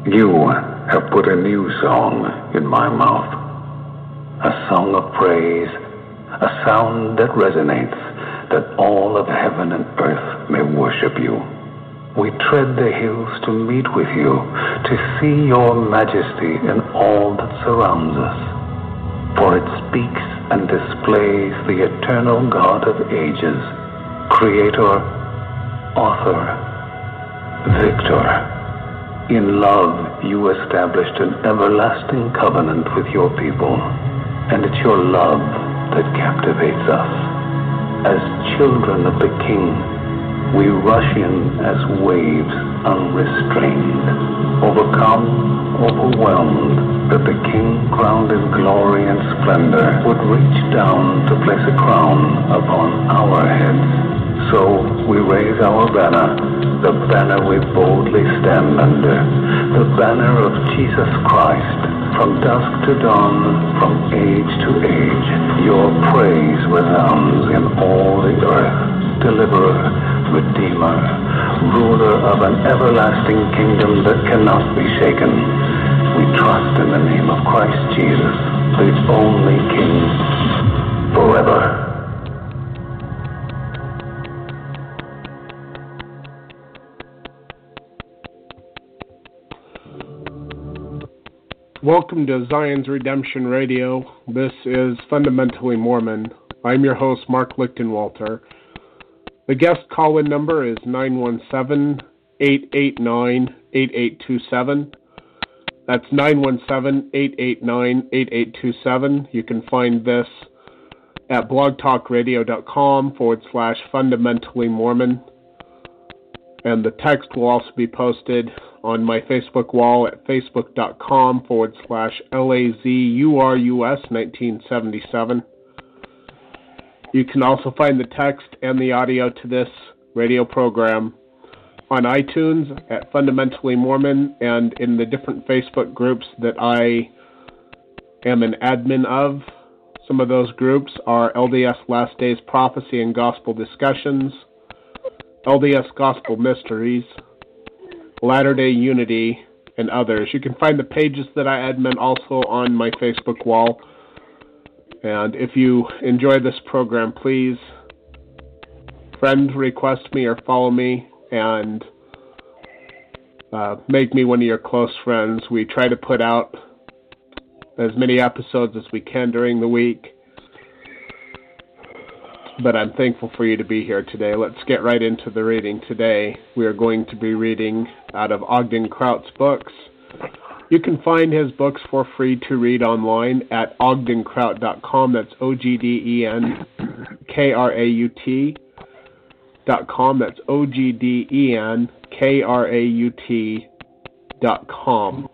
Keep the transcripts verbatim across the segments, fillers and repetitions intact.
You have put a new song in my mouth, a song of praise, a sound that resonates, that all of heaven and earth may worship you. We tread the hills to meet with you, to see your majesty in all that surrounds us. For it speaks and displays the eternal God of ages, creator, author, victor. In love, you established an everlasting covenant with your people, and it's your love that captivates us. As children of the King, we rush in as waves unrestrained, overcome, overwhelmed, that the King, crowned in glory and splendor, would reach down to place a crown upon our heads. So we raise our banner, the banner we boldly stand under, the banner of Jesus Christ. From dusk to dawn, from age to age, your praise resounds in all the earth. Deliverer, Redeemer, ruler of an everlasting kingdom that cannot be shaken. We trust in the name of Christ Jesus, the only King, forever. Welcome to Zion's Redemption Radio. This is Fundamentally Mormon. I'm your host, Mark Lichtenwalter. The guest call-in number is nine one seven, eight eight nine, eight eight two seven. That's nine one seven, eight eight nine, eight eight two seven. You can find this at blogtalkradio.com forward slash fundamentally Mormon. And the text will also be posted on my Facebook wall at facebook.com forward slash LAZURUS 1977. You can also find the text and the audio to this radio program on iTunes at Fundamentally Mormon and in the different Facebook groups that I am an admin of. Some of those groups are L D S Last Days Prophecy and Gospel Discussions, L D S Gospel Mysteries, Latter-day Unity, and others. You can find the pages that I admin also on my Facebook wall. And if you enjoy this program, please friend request me or follow me and uh, make me one of your close friends. We try to put out as many episodes as we can during the week. But I'm thankful for you to be here today. Let's get right into the reading today. We are going to be reading out of Ogden Kraut's books. You can find his books for free to read online at ogden kraut dot com. That's O G D E N K R A U T dot com. That's O G D E N K R A U T dot com.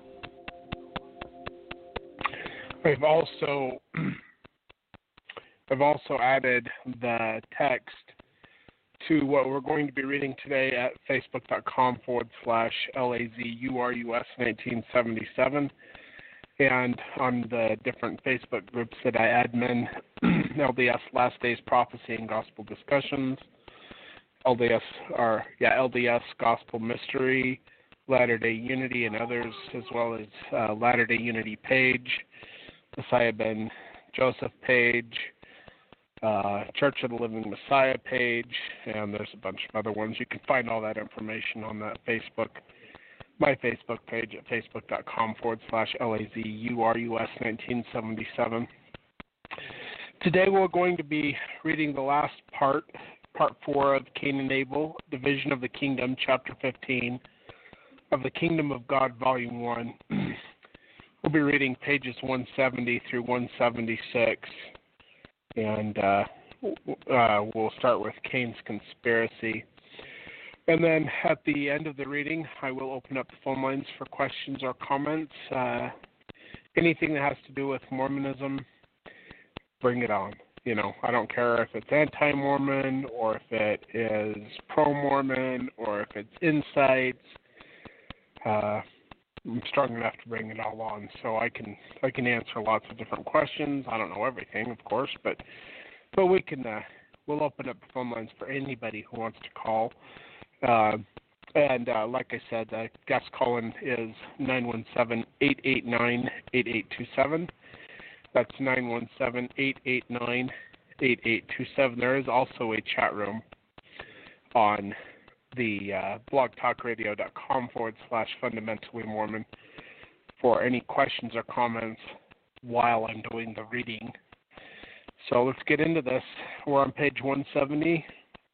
We've also... I've also added the text to what we're going to be reading today at facebook.com forward slash LAZURUS 1977 and on the different Facebook groups that I admin, L D S Last Days Prophecy and Gospel Discussions, L D S, or, yeah, L D S Gospel Mystery, Latter-day Unity, and others, as well as uh, Latter-day Unity page, Messiah Ben Joseph page, Uh, Church of the Living Messiah page, and there's a bunch of other ones. You can find all that information on that Facebook, my Facebook page at facebook.com forward slash LAZURUS 1977. Today we're going to be reading the last part, part four of Cain and Abel, Division of the Kingdom, chapter fifteen of the Kingdom of God, volume one. We'll be reading pages one seventy through one seventy-six. And uh, uh, we'll start with Cain's conspiracy. And then at the end of the reading, I will open up the phone lines for questions or comments. Uh, anything that has to do with Mormonism, bring it on. You know, I don't care if it's anti-Mormon or if it is pro-Mormon or if it's insights. Uh, I'm strong enough to bring it all on, so I can I can answer lots of different questions. I don't know everything, of course, but but we can uh, we'll open up the phone lines for anybody who wants to call. Uh, And uh, like I said, the guest call-in is nine one seven, eight eight nine, eight eight two seven. That's nine one seven, eight eight nine, eight eight two seven. There is also a chat room on the uh, blogtalkradio.com forward slash fundamentally Mormon for any questions or comments while I'm doing the reading. So let's get into this. We're on page one seventy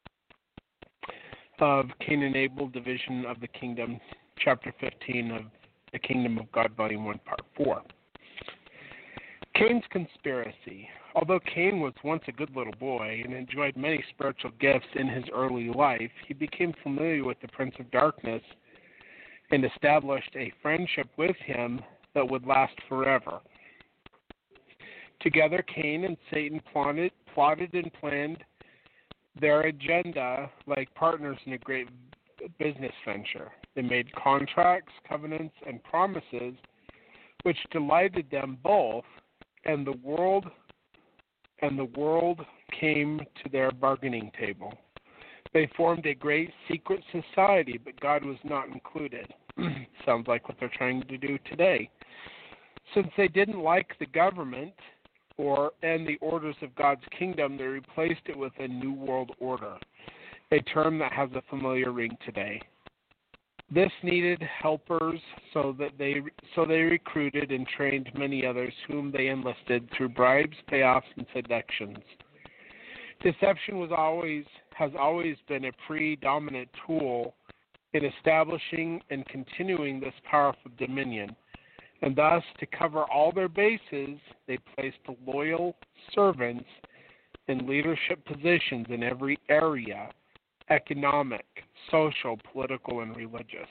of Cain and Abel, Division of the Kingdom, Chapter fifteen of The Kingdom of God, Volume one, Part four. Cain's conspiracy. Although Cain was once a good little boy and enjoyed many spiritual gifts in his early life, he became familiar with the Prince of Darkness and established a friendship with him that would last forever. Together, Cain and Satan plotted, plotted and planned their agenda like partners in a great business venture. They made contracts, covenants, and promises which delighted them both, and the world and the world came to their bargaining table. They formed a great secret society, but God was not included. Sounds like what they're trying to do today. Since they didn't like the government or and the orders of God's kingdom, they replaced it with a new world order, a term that has a familiar ring today. This needed helpers, so that they so they recruited and trained many others, whom they enlisted through bribes, payoffs, and seductions. Deception was always has always been a predominant tool in establishing and continuing this powerful dominion, and thus, to cover all their bases, they placed loyal servants in leadership positions in every area: economic, social, political, and religious.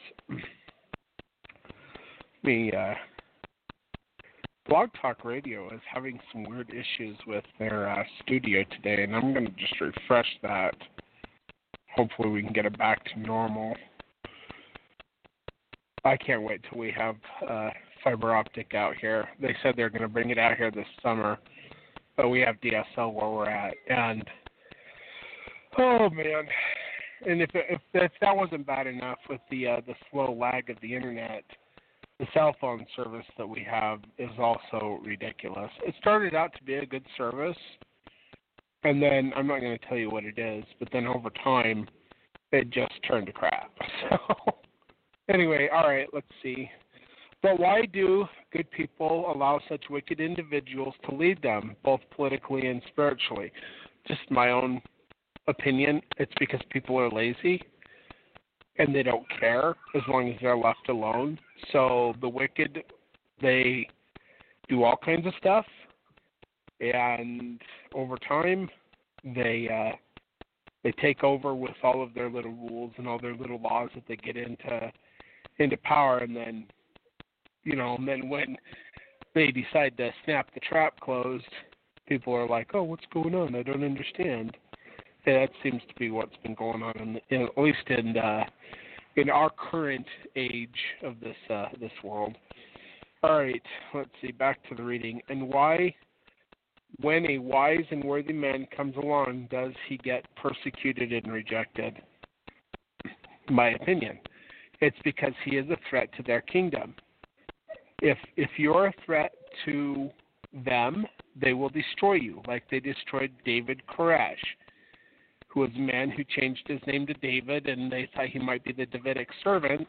the uh, Blog Talk Radio is having some weird issues with their uh, studio today, and I'm going to just refresh that. Hopefully we can get it back to normal. I can't wait till we have uh, fiber optic out here. They said they're going to bring it out here this summer, but we have D S L where we're at, and oh man. And if, if if that wasn't bad enough with the uh, the slow lag of the internet, the cell phone service that we have is also ridiculous. It started out to be a good service, and then I'm not going to tell you what it is, but then over time, it just turned to crap. So anyway, all right, let's see. But why do good people allow such wicked individuals to lead them, both politically and spiritually? Just my own opinion. It's because people are lazy and they don't care as long as they're left alone. So the wicked, they do all kinds of stuff, and over time they uh, they take over with all of their little rules and all their little laws that they get into into power, and then you know, and then when they decide to snap the trap closed, people are like, "Oh, what's going on? I don't understand." Yeah, that seems to be what's been going on, in, in, at least in uh, in our current age of this uh, this world. All right, let's see. Back to the reading. And why, when a wise and worthy man comes along, does he get persecuted and rejected? My opinion, it's because he is a threat to their kingdom. If if you're a threat to them, they will destroy you, like they destroyed David Koresh, who was a man who changed his name to David, and they thought he might be the Davidic servant.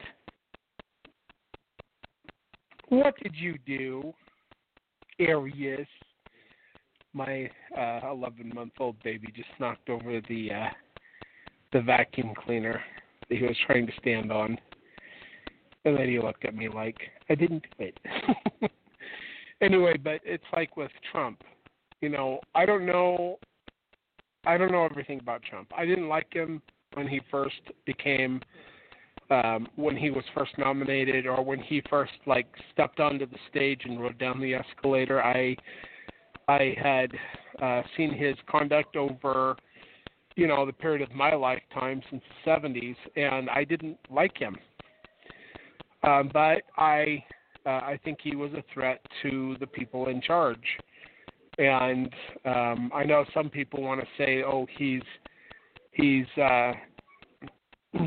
What did you do, Arius? My uh, eleven-month-old baby just knocked over the uh, the vacuum cleaner that he was trying to stand on. And then he looked at me like, I didn't do it. Anyway, but it's like with Trump. You know, I don't know I don't know everything about Trump. I didn't like him when he first became, um, when he was first nominated, or when he first, like, stepped onto the stage and rode down the escalator. I I had uh, seen his conduct over, you know, the period of my lifetime since the seventies, and I didn't like him. Um, but I uh, I think he was a threat to the people in charge. And um, I know some people want to say, "Oh, he's he's uh,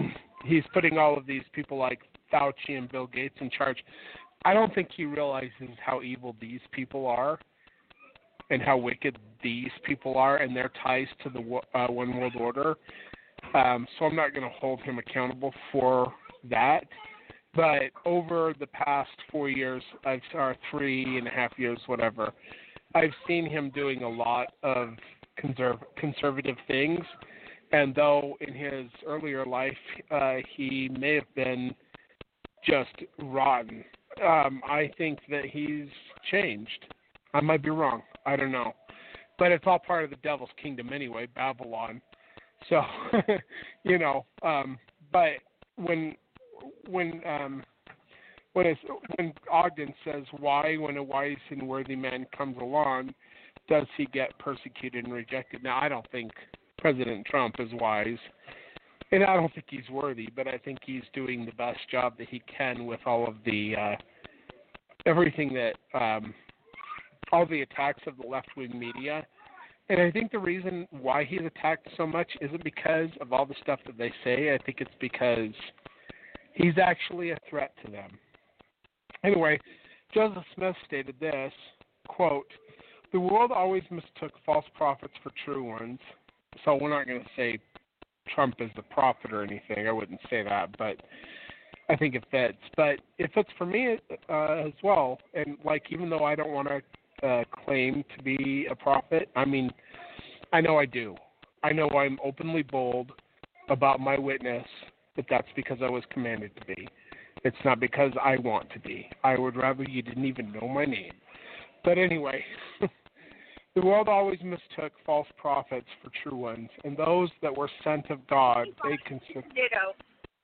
he's putting all of these people like Fauci and Bill Gates in charge. I don't think he realizes how evil these people are and how wicked these people are and their ties to the uh, One World Order. Um, so I'm not going to hold him accountable for that. But over the past four years, I've, or three and a half years, whatever, I've seen him doing a lot of conserv- conservative things. And though in his earlier life uh, he may have been just rotten, um, I think that he's changed. I might be wrong. I don't know. But it's all part of the devil's kingdom anyway, Babylon. So, you know, um, but when when um, when it's, when Ogden says, why, when a wise and worthy man comes along, does he get persecuted and rejected? Now, I don't think President Trump is wise, and I don't think he's worthy, but I think he's doing the best job that he can with all of the uh, everything that um, all the attacks of the left-wing media. And I think the reason why he's attacked so much isn't because of all the stuff that they say. I think it's because he's actually a threat to them. Anyway, Joseph Smith stated this, quote, "The world always mistook false prophets for true ones." So we're not going to say Trump is the prophet or anything. I wouldn't say that, but I think it fits. But it fits for me uh, as well. And, like, even though I don't want to uh, claim to be a prophet, I mean, I know I do. I know I'm openly bold about my witness, but that's because I was commanded to be. It's not because I want to be. I would rather you didn't even know my name. But anyway, the world always mistook false prophets for true ones, and those that were sent of God, they considered. Ditto.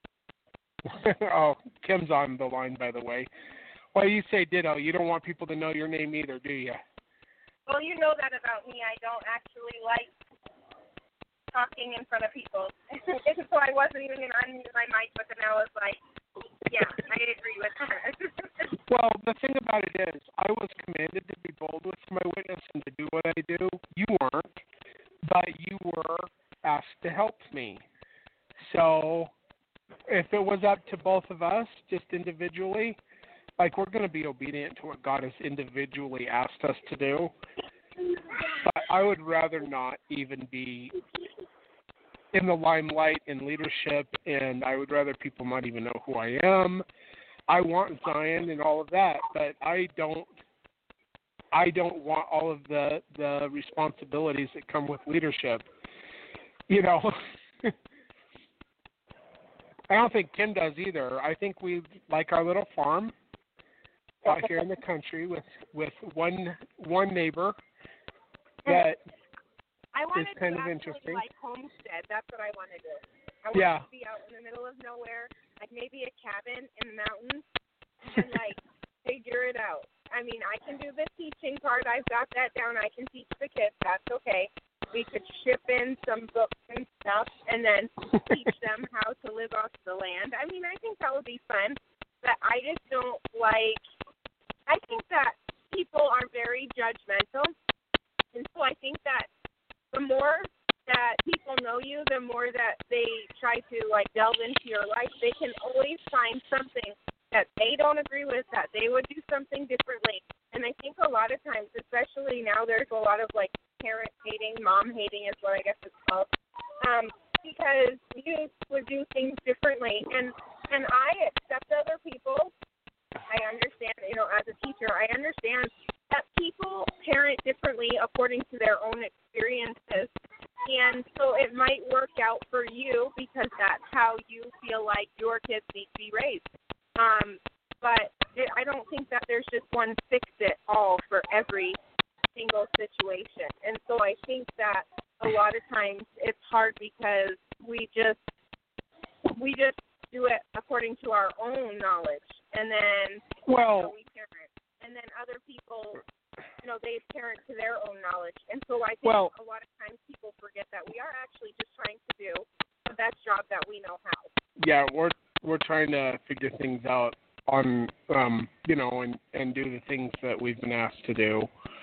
Oh, Kim's on the line, by the way. Why you say ditto? You don't want people to know your name either, do you? Well, you know that about me. I don't actually like talking in front of people. So I wasn't even going to unmute my mic, but then I was like, yeah, I agree with her. Well, the thing about it is, I was commanded to be bold with my witness and to do what I do. You weren't, but you were asked to help me. So if it was up to both of us, just individually, like, we're going to be obedient to what God has individually asked us to do. But I would rather not even be in the limelight in leadership, and I would rather people not even know who I am. I want Zion and all of that, but I don't I don't want all of the, the responsibilities that come with leadership. You know, I don't think Kim does either. I think we like our little farm out here in the country with, with one one neighbor that I wanted is kind to of actually, interesting. like, homestead. That's what I want to do. I want Yeah. to be out in the middle of nowhere, like maybe a cabin in the mountains, and, like, figure it out. I mean, I can do the teaching part. I've got that down. I can teach the kids. That's okay. We could ship in some books and stuff and then teach them how to live off the land. I mean, I think that would be fun, but I just don't like – I think that people are very judgmental, and so I think that the more that people know you, the more that they try to, like, delve into your life, they can always find something that they don't agree with, that they would do something differently. And I think a lot of times, especially now, there's a lot of, like, parent-hating, mom-hating is what I guess it's called, um, because you would do things differently. And, and I accept other people. I understand, you know, as a teacher, I understand that people parent differently according to their own experiences. And so it might work out for you because that's how you feel like your kids need to be raised. Um, but it, I don't think that there's just one fix-it-all for every single situation. And so I think that a lot of times it's hard because we just we just do it according to our own knowledge. And then well, we parent. And then other people, you know, they parent to their own knowledge. And so I think well, a lot of times people forget that we are actually just trying to do the best job that we know how. Yeah, we're we're trying to figure things out on, um, you know, and, and do the things that we've been asked to do.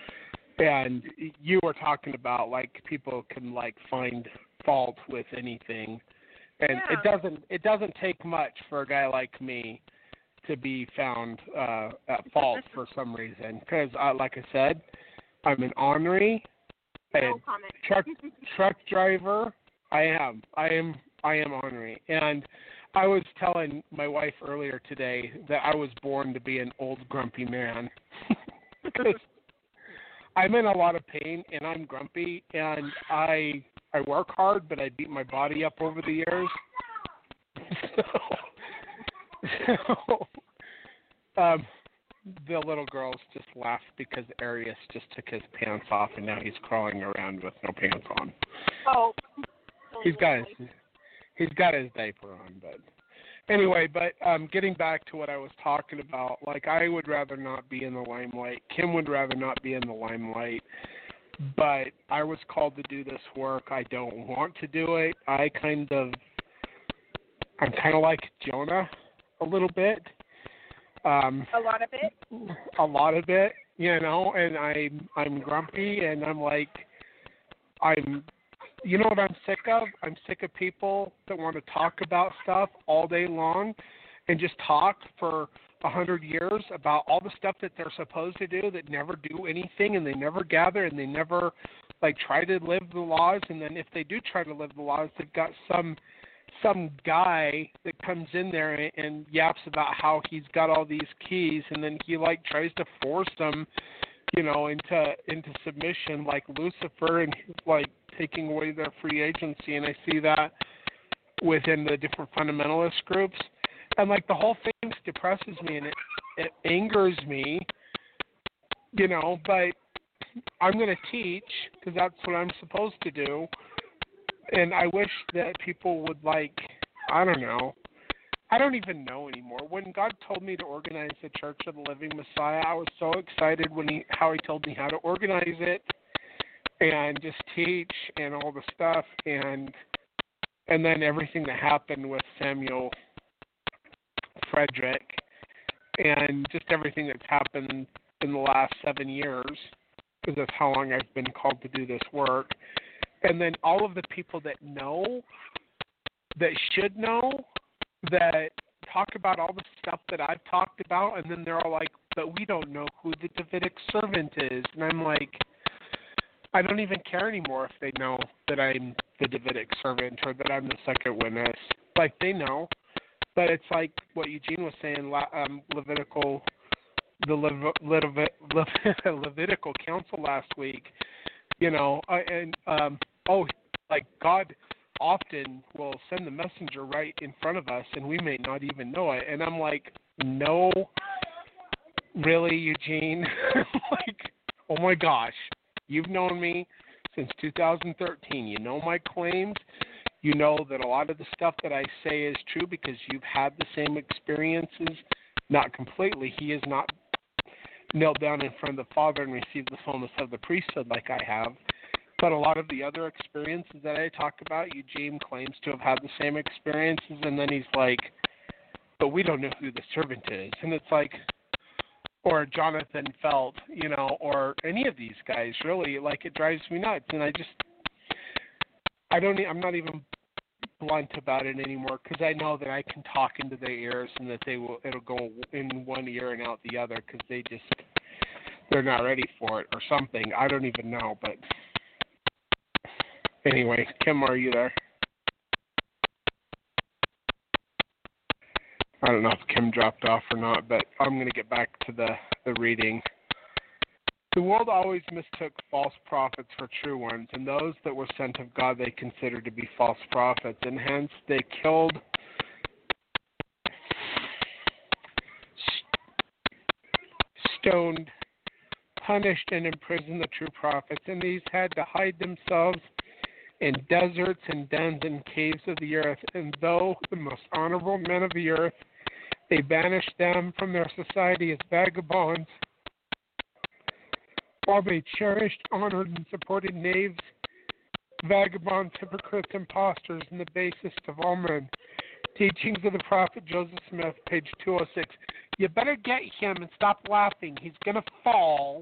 And you were talking about, like, people can, like, find fault with anything. And Yeah. it doesn't it doesn't take much for a guy like me to be found uh, at fault for some reason. Because, uh, like I said, I'm an ornery No comment. truck truck driver. I am. I am. I am ornery. And I was telling my wife earlier today that I was born to be an old grumpy man. Because I'm in a lot of pain and I'm grumpy and I I work hard, but I beat my body up over the years. so, so um, the little girls just laughed because Arius just took his pants off and now he's crawling around with no pants on. Oh. He's got his he's got his diaper on, but anyway, but um, getting back to what I was talking about, like I would rather not be in the limelight. Kim would rather not be in the limelight. But I was called to do this work. I don't want to do it. I kind of, I'm kind of like Jonah a little bit. Um, a lot of it? A lot of it, you know, and I'm, I'm grumpy and I'm like, I'm, you know what I'm sick of? I'm sick of people that want to talk about stuff all day long and just talk for a hundred years about all the stuff that they're supposed to do that never do anything and they never gather and they never like try to live the laws, and then if they do try to live the laws, they've got some some guy that comes in there and, and yaps about how he's got all these keys, and then he like tries to force them, you know, into into submission like Lucifer, and he's like taking away their free agency. And I see that within the different fundamentalist groups. And, like, the whole thing depresses me and it, it angers me, you know, but I'm going to teach because that's what I'm supposed to do. And I wish that people would, like, I don't know. I don't even know anymore. When God told me to organize the Church of the Living Messiah, I was so excited when he how he told me how to organize it and just teach and all the stuff. And and then everything that happened with Samuel Frederick and just everything that's happened in the last seven years, because that's how long I've been called to do this work. And then all of the people that know, that should know, that talk about all the stuff that I've talked about, and then they're all like, but we don't know who the Davidic servant is. And I'm like, I don't even care anymore if they know that I'm the Davidic servant or that I'm the second witness. Like, they know. But it's like what Eugene was saying, um, Levitical, the Lev- Levit- Lev- Levitical council last week, you know, uh, and, um, oh, like God often will send the messenger right in front of us and we may not even know it. And I'm like, no, really, Eugene? Like, oh my gosh, you've known me since two thousand thirteen. You know my claims. You know that a lot of the stuff that I say is true because you've had the same experiences. Not completely. He has not knelt down in front of the Father and received the fullness of the priesthood like I have. But a lot of the other experiences that I talk about, Eugene claims to have had the same experiences, and then he's like, but we don't know who the servant is. And it's like, or Jonathan Felt, you know, or any of these guys, really, like, it drives me nuts. And I just, I don't, I'm not even blunt about it anymore because I know that I can talk into their ears and that they will, it'll go in one ear and out the other because they just, they're not ready for it or something. I don't even know, but anyway, Kim, are you there? I don't know if Kim dropped off or not, but I'm going to get back to the, the reading. The world always mistook false prophets for true ones, and those that were sent of God they considered to be false prophets, and hence they killed, stoned, punished, and imprisoned the true prophets, and these had to hide themselves in deserts and dens and caves of the earth, and though the most honorable men of the earth, they banished them from their society as vagabonds, while they cherished, honored, and supported knaves, vagabonds, hypocrites, impostors, and the basest of all men. Teachings of the prophet Joseph Smith, page two oh six. You better get him and stop laughing. He's going to fall.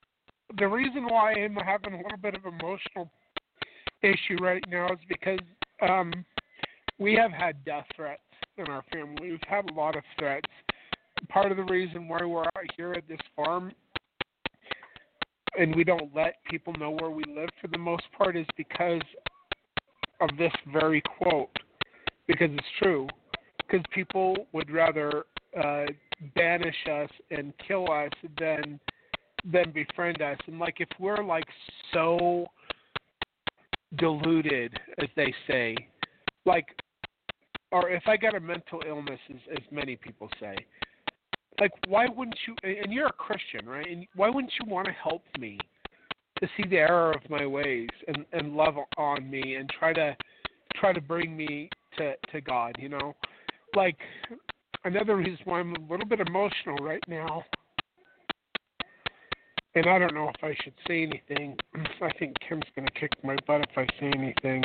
The reason why I'm having a little bit of an emotional issue right now is because um, we have had death threats in our family. We've had a lot of threats. Part of the reason why we're out here at this farm and we don't let people know where we live for the most part is because of this very quote. Because it's true. Because people would rather uh, banish us and kill us than than befriend us. And like if we're like so deluded, as they say, like, or if I got a mental illness, as, as many people say, like why wouldn't you? And you're a Christian, right? And why wouldn't you want to help me to see the error of my ways and, and love on me and try to try to bring me to to God? You know, like another reason why I'm a little bit emotional right now. And I don't know if I should say anything. I think Kim's going to kick my butt if I say anything.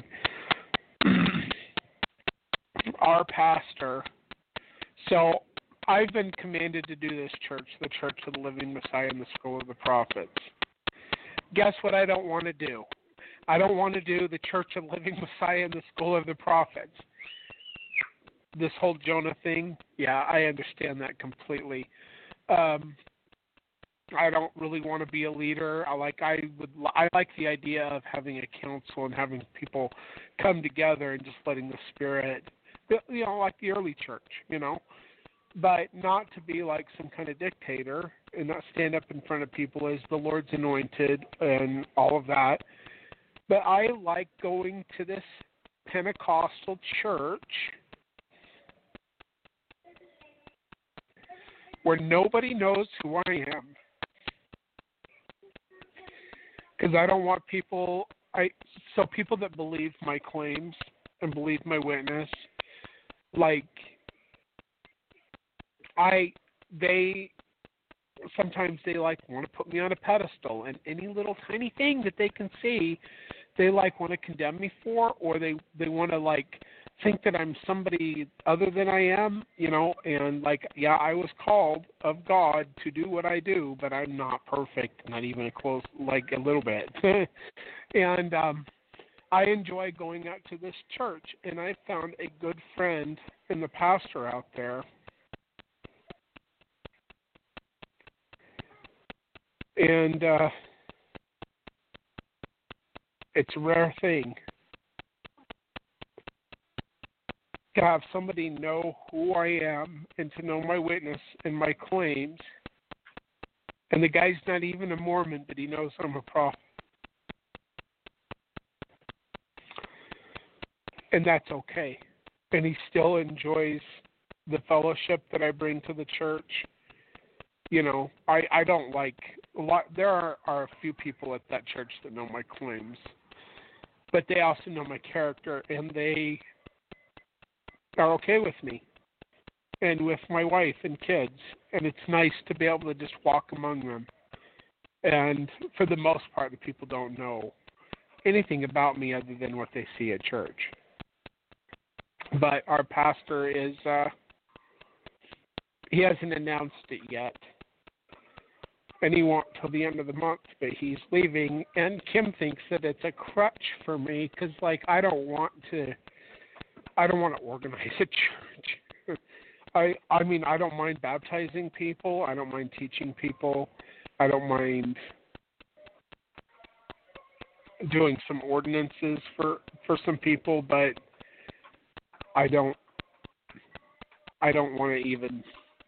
Our pastor. So I've been commanded to do this church, the Church of the Living Messiah and the School of the Prophets. Guess what I don't want to do? I don't want to do the Church of the Living Messiah and the School of the Prophets. This whole Jonah thing, yeah, I understand that completely. Um, I don't really want to be a leader. I like I would I like the idea of having a council and having people come together and just letting the Spirit, you know, like the early church, you know, but not to be like some kind of dictator and not stand up in front of people as the Lord's anointed and all of that. But I like going to this Pentecostal church where nobody knows who I am. Because I don't want people, I so people that believe my claims and believe my witness, like, I, they, sometimes they like want to put me on a pedestal, and any little tiny thing that they can see, they like want to condemn me for, or they, they want to like think that I'm somebody other than I am, you know, and like, yeah, I was called of God to do what I do, but I'm not perfect, not even a close, like a little bit. And um, I enjoy going out to this church, and I found a good friend in the pastor out there. And uh, it's a rare thing to have somebody know who I am and to know my witness and my claims. And the guy's not even a Mormon, but he knows I'm a prophet. And that's okay. And he still enjoys the fellowship that I bring to the church. You know, I, I don't like a lot. There are, are a few people at that church that know my claims, but they also know my character, and they are okay with me and with my wife and kids, and it's nice to be able to just walk among them. And for the most part, the people don't know anything about me other than what they see at church. But our pastor is, uh, he hasn't announced it yet, and he won't till the end of the month, but he's leaving, and Kim thinks that it's a crutch for me because, like, I don't want to I don't want to organize a church. I I mean, I don't mind baptizing people. I don't mind teaching people. I don't mind doing some ordinances for, for some people, but I don't I don't want to even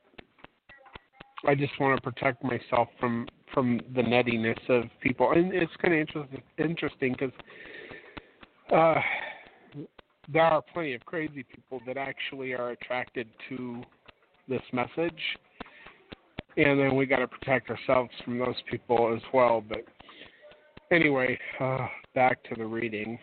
I just want to protect myself from, from the nettiness of people. And it's kind of interesting interesting because uh there are plenty of crazy people that actually are attracted to this message, and then we got to protect ourselves from those people as well. But anyway, uh, back to the reading.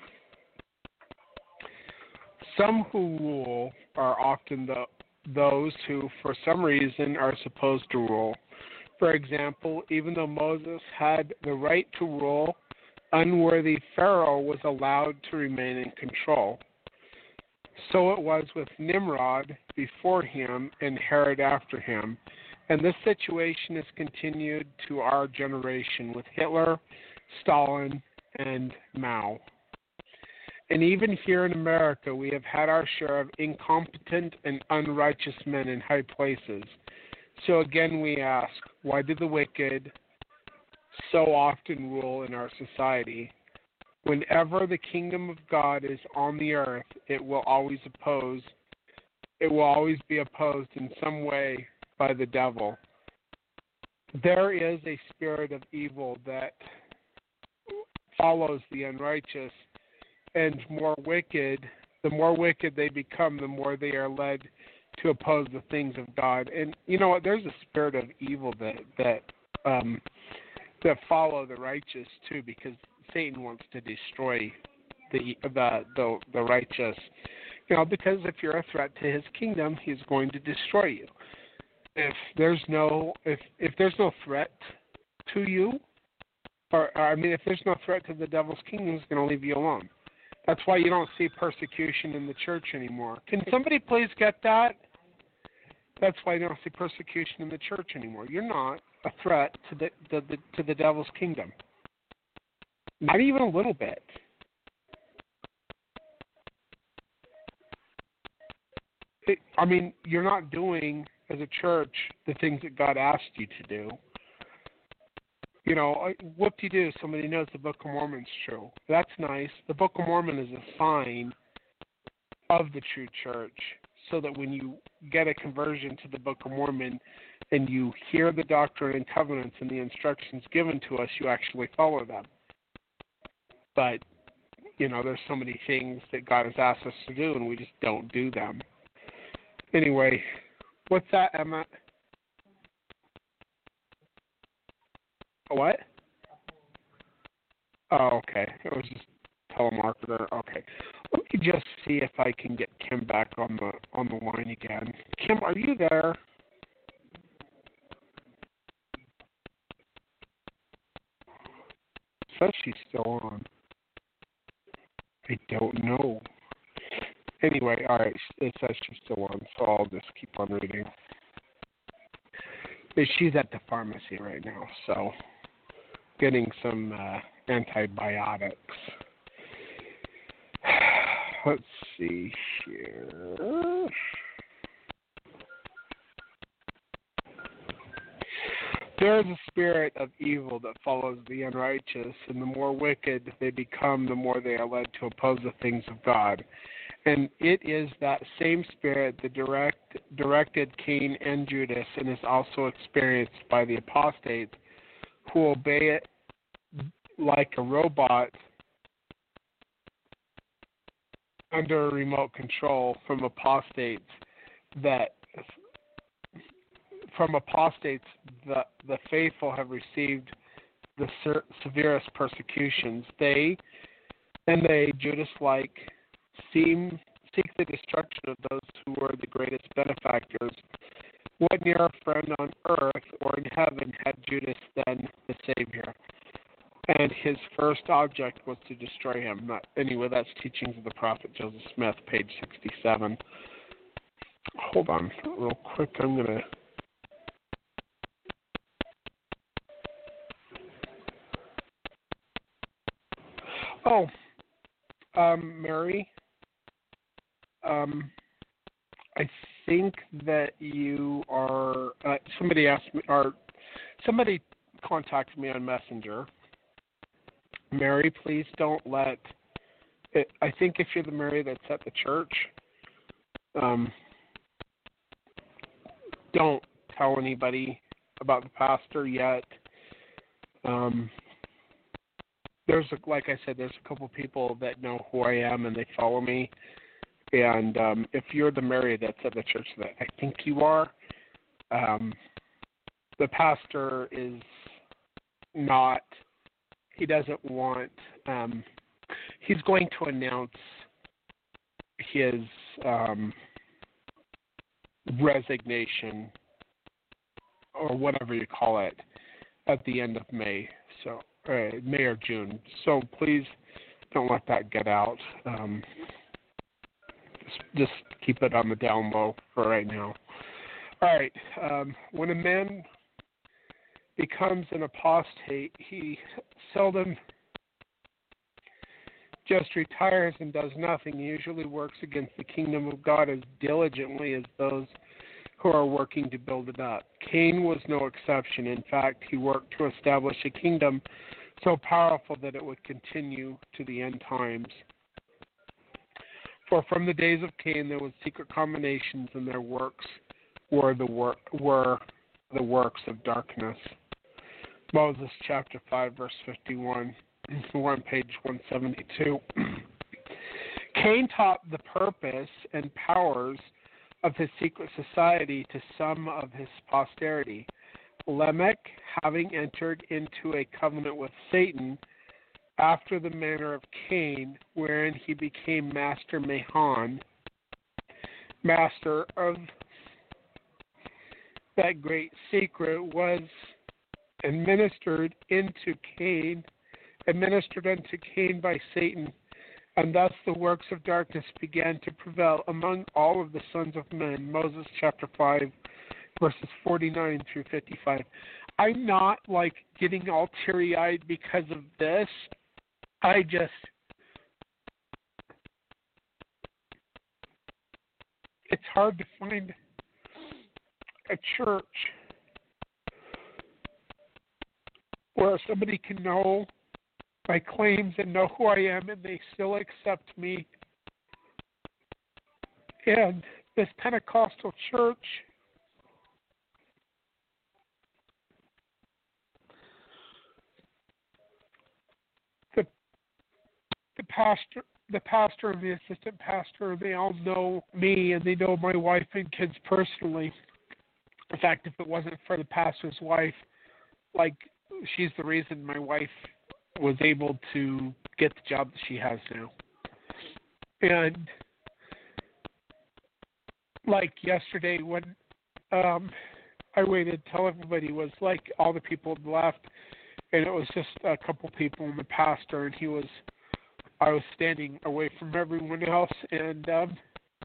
Some who rule are often the, those who, for some reason, are supposed to rule. For example, even though Moses had the right to rule, unworthy Pharaoh was allowed to remain in control. So it was with Nimrod before him and Herod after him. And this situation is continued to our generation with Hitler, Stalin, and Mao. And even here in America, we have had our share of incompetent and unrighteous men in high places. So again, we ask, why do the wicked so often rule in our society? Whenever the kingdom of God is on the earth, it will always oppose, it will always be opposed in some way by the devil. There is a spirit of evil that follows the unrighteous, and more wicked, the more wicked they become, the more they are led to oppose the things of God. And you know what? There's a spirit of evil that that um, that follow the righteous too, because Satan wants to destroy the the the, the righteous. You know, because if you're a threat to his kingdom, he's going to destroy you. If there's no if if there's no threat to you, or, or I mean, if there's no threat to the devil's kingdom, he's going to leave you alone. That's why you don't see persecution in the church anymore. Can somebody please get that? That's why you don't see persecution in the church anymore. You're not a threat to the, the, the to the devil's kingdom. Not even a little bit. It, I mean, you're not doing, as a church, the things that God asked you to do. You know, what do you do? Somebody knows the Book of Mormon's true. That's nice. The Book of Mormon is a sign of the true church, so that when you get a conversion to the Book of Mormon and you hear the Doctrine and Covenants and the instructions given to us, you actually follow them. But, you know, there's so many things that God has asked us to do, and we just don't do them. Anyway, what's that, Emma? What? Oh, okay. It was just telemarketer. Okay. Let me just see if I can get Kim back on the on the line again. Kim, are you there? It says she's still on. I don't know. Anyway, all right. It says she's still on, so I'll just keep on reading. She's at the pharmacy right now, so getting some uh, antibiotics. Let's see here. There is a spirit of evil that follows the unrighteous, and the more wicked they become, the more they are led to oppose the things of God. And it is that same spirit that direct, directed Cain and Judas, and is also experienced by the apostates who obey it like a robot under remote control from apostates that from apostates the, the faithful have received the ser- severest persecutions. They and they, Judas-like, seem seek the destruction of those who were the greatest benefactors. What nearer friend on earth or in heaven had Judas than the Savior? And his first object was to destroy him. Not, anyway, that's Teachings of the Prophet Joseph Smith, page sixty-seven. Hold on real quick. I'm going to... Oh, um, Mary, um, I think that you are, uh, somebody asked me, or somebody contacted me on Messenger. Mary, please don't let, it, I think if you're the Mary that's at the church, um, don't tell anybody about the pastor yet. Um, there's, a, like I said, there's a couple people that know who I am and they follow me. And um, if you're the Mary that's at the church that I think you are, um, the pastor is not, he doesn't want, um, he's going to announce his um, resignation or whatever you call it at the end of May, so uh, May or June. So please don't let that get out. Um, just, just keep it on the down low for right now. All right. Um, when a man becomes an apostate, he seldom just retires and does nothing. He usually works against the kingdom of God as diligently as those who are working to build it up. Cain was no exception. In fact, he worked to establish a kingdom so powerful that it would continue to the end times. For from the days of Cain there was secret combinations, and their works were the work were the works of darkness. Moses chapter five verse fifty-one. We're on page one seventy-two. Cain taught the purpose and powers of his secret society to some of his posterity. Lamech, having entered into a covenant with Satan, after the manner of Cain, wherein he became master Mahan, master of that great secret, was administered into Cain, administered unto Cain by Satan, and thus the works of darkness began to prevail among all of the sons of men. Moses chapter five, verses forty-nine through fifty-five. I'm not like getting all teary-eyed because of this. I just, it's hard to find a church where somebody can know my claims and know who I am and they still accept me. And this Pentecostal church, the the pastor the pastor and the assistant pastor, they all know me and they know my wife and kids personally. In fact, if it wasn't for the pastor's wife, like, she's the reason my wife was able to get the job that she has now. And like yesterday when um, I waited till everybody was like, all the people had left, and it was just a couple people and the pastor, and he was, I was standing away from everyone else, and um,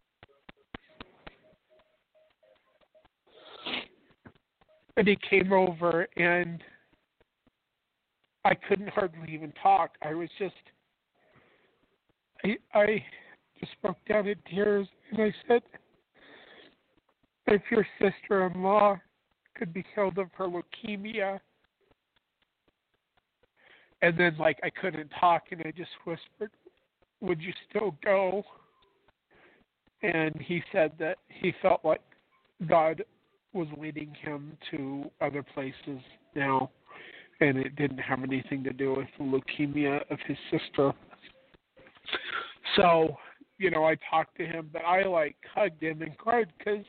and he came over, and I couldn't hardly even talk. I was just, I, I just broke down in tears, and I said, if your sister-in-law could be healed of her leukemia, and then, like, I couldn't talk, and I just whispered, would you still go? And he said that he felt like God was leading him to other places now, and it didn't have anything to do with the leukemia of his sister. So, you know, I talked to him, but I, like, hugged him and cried because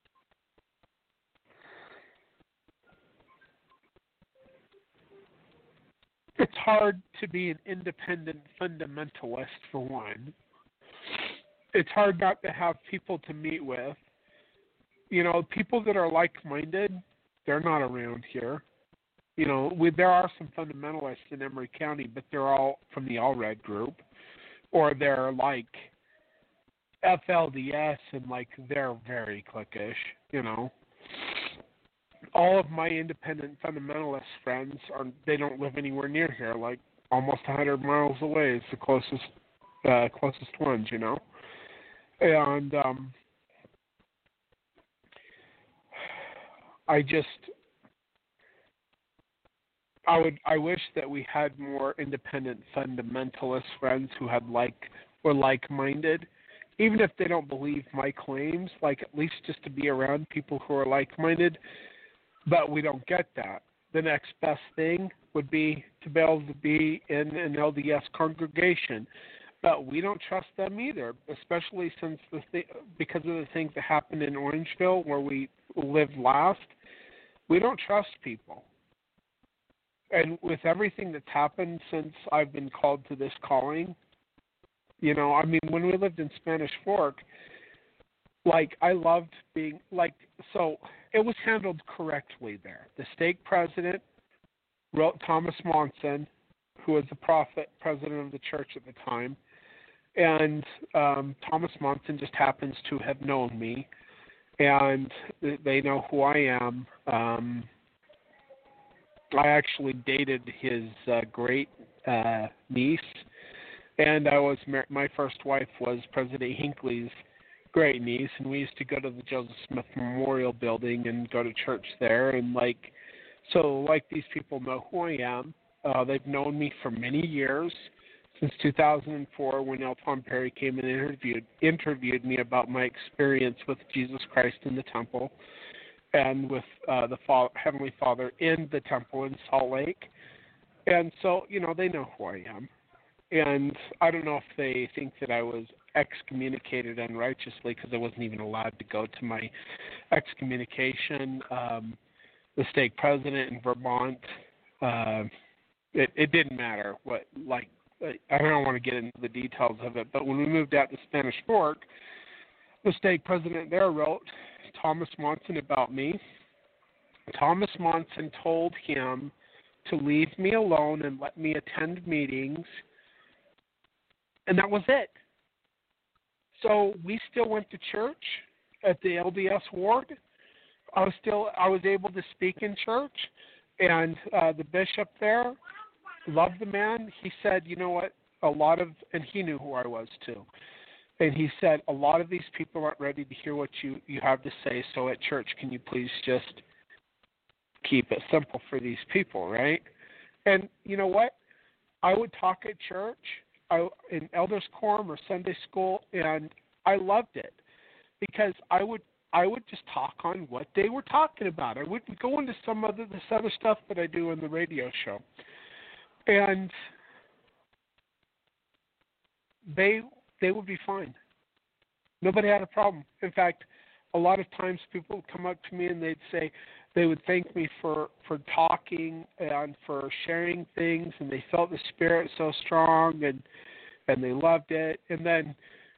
it's hard to be an independent fundamentalist, for one. It's hard not to have people to meet with. You know, people that are like-minded, they're not around here. You know, we, there are some fundamentalists in Emory County, but they're all from the All-Red group. Or they're like F L D S, and like they're very cliquish, you know. All of my independent fundamentalist friends are, they don't live anywhere near here, like almost a hundred miles away is the closest uh, closest ones, you know. And um, I just I would I wish that we had more independent fundamentalist friends who had like were like minded, even if they don't believe my claims, like at least just to be around people who are like minded. But we don't get that. The next best thing would be to be able to be in an L D S congregation. But we don't trust them either, especially since the th- because of the things that happened in Orangeville where we lived last. We don't trust people. And with everything that's happened since I've been called to this calling, you know, I mean, when we lived in Spanish Fork, like, I loved being, like, so it was handled correctly there. The stake president wrote Thomas Monson, who was the prophet president of the church at the time, and um, Thomas Monson just happens to have known me, and they know who I am. Um, I actually dated his uh, great uh, niece And I was mar- my first wife was President Hinckley's great niece, and we used to go to the Joseph Smith Memorial Building and go to church there. And like, so like these people know who I am. Uh, they've known me for many years, since two thousand four, when L. Tom Perry came and interviewed interviewed me about my experience with Jesus Christ in the temple and with uh, the Fa- Heavenly Father in the temple in Salt Lake. And so, you know, they know who I am. And I don't know if they think that I was excommunicated unrighteously because I wasn't even allowed to go to my excommunication. Um, the stake president in Vermont, uh, it, it didn't matter what, like, I don't want to get into the details of it, but when we moved out to Spanish Fork, the stake president there wrote Thomas Monson about me. Thomas Monson told him to leave me alone and let me attend meetings, and that was it. So we still went to church at the L D S ward. I was still I was able to speak in church, and uh, the bishop there loved the man. He said, you know what, a lot of, and he knew who I was too, and he said, a lot of these people aren't ready to hear what you, you have to say, so at church, can you please just keep it simple for these people, right? And you know what? I would talk at church, I, in elders quorum or Sunday school, and I loved it because I would I would just talk on what they were talking about. I wouldn't go into some other this other stuff that I do in the radio show. And they they would be fine. Nobody had a problem. In fact, a lot of times people would come up to me and they'd say they would thank me for, for talking and for sharing things, and they felt the Spirit so strong and and they loved it. And then,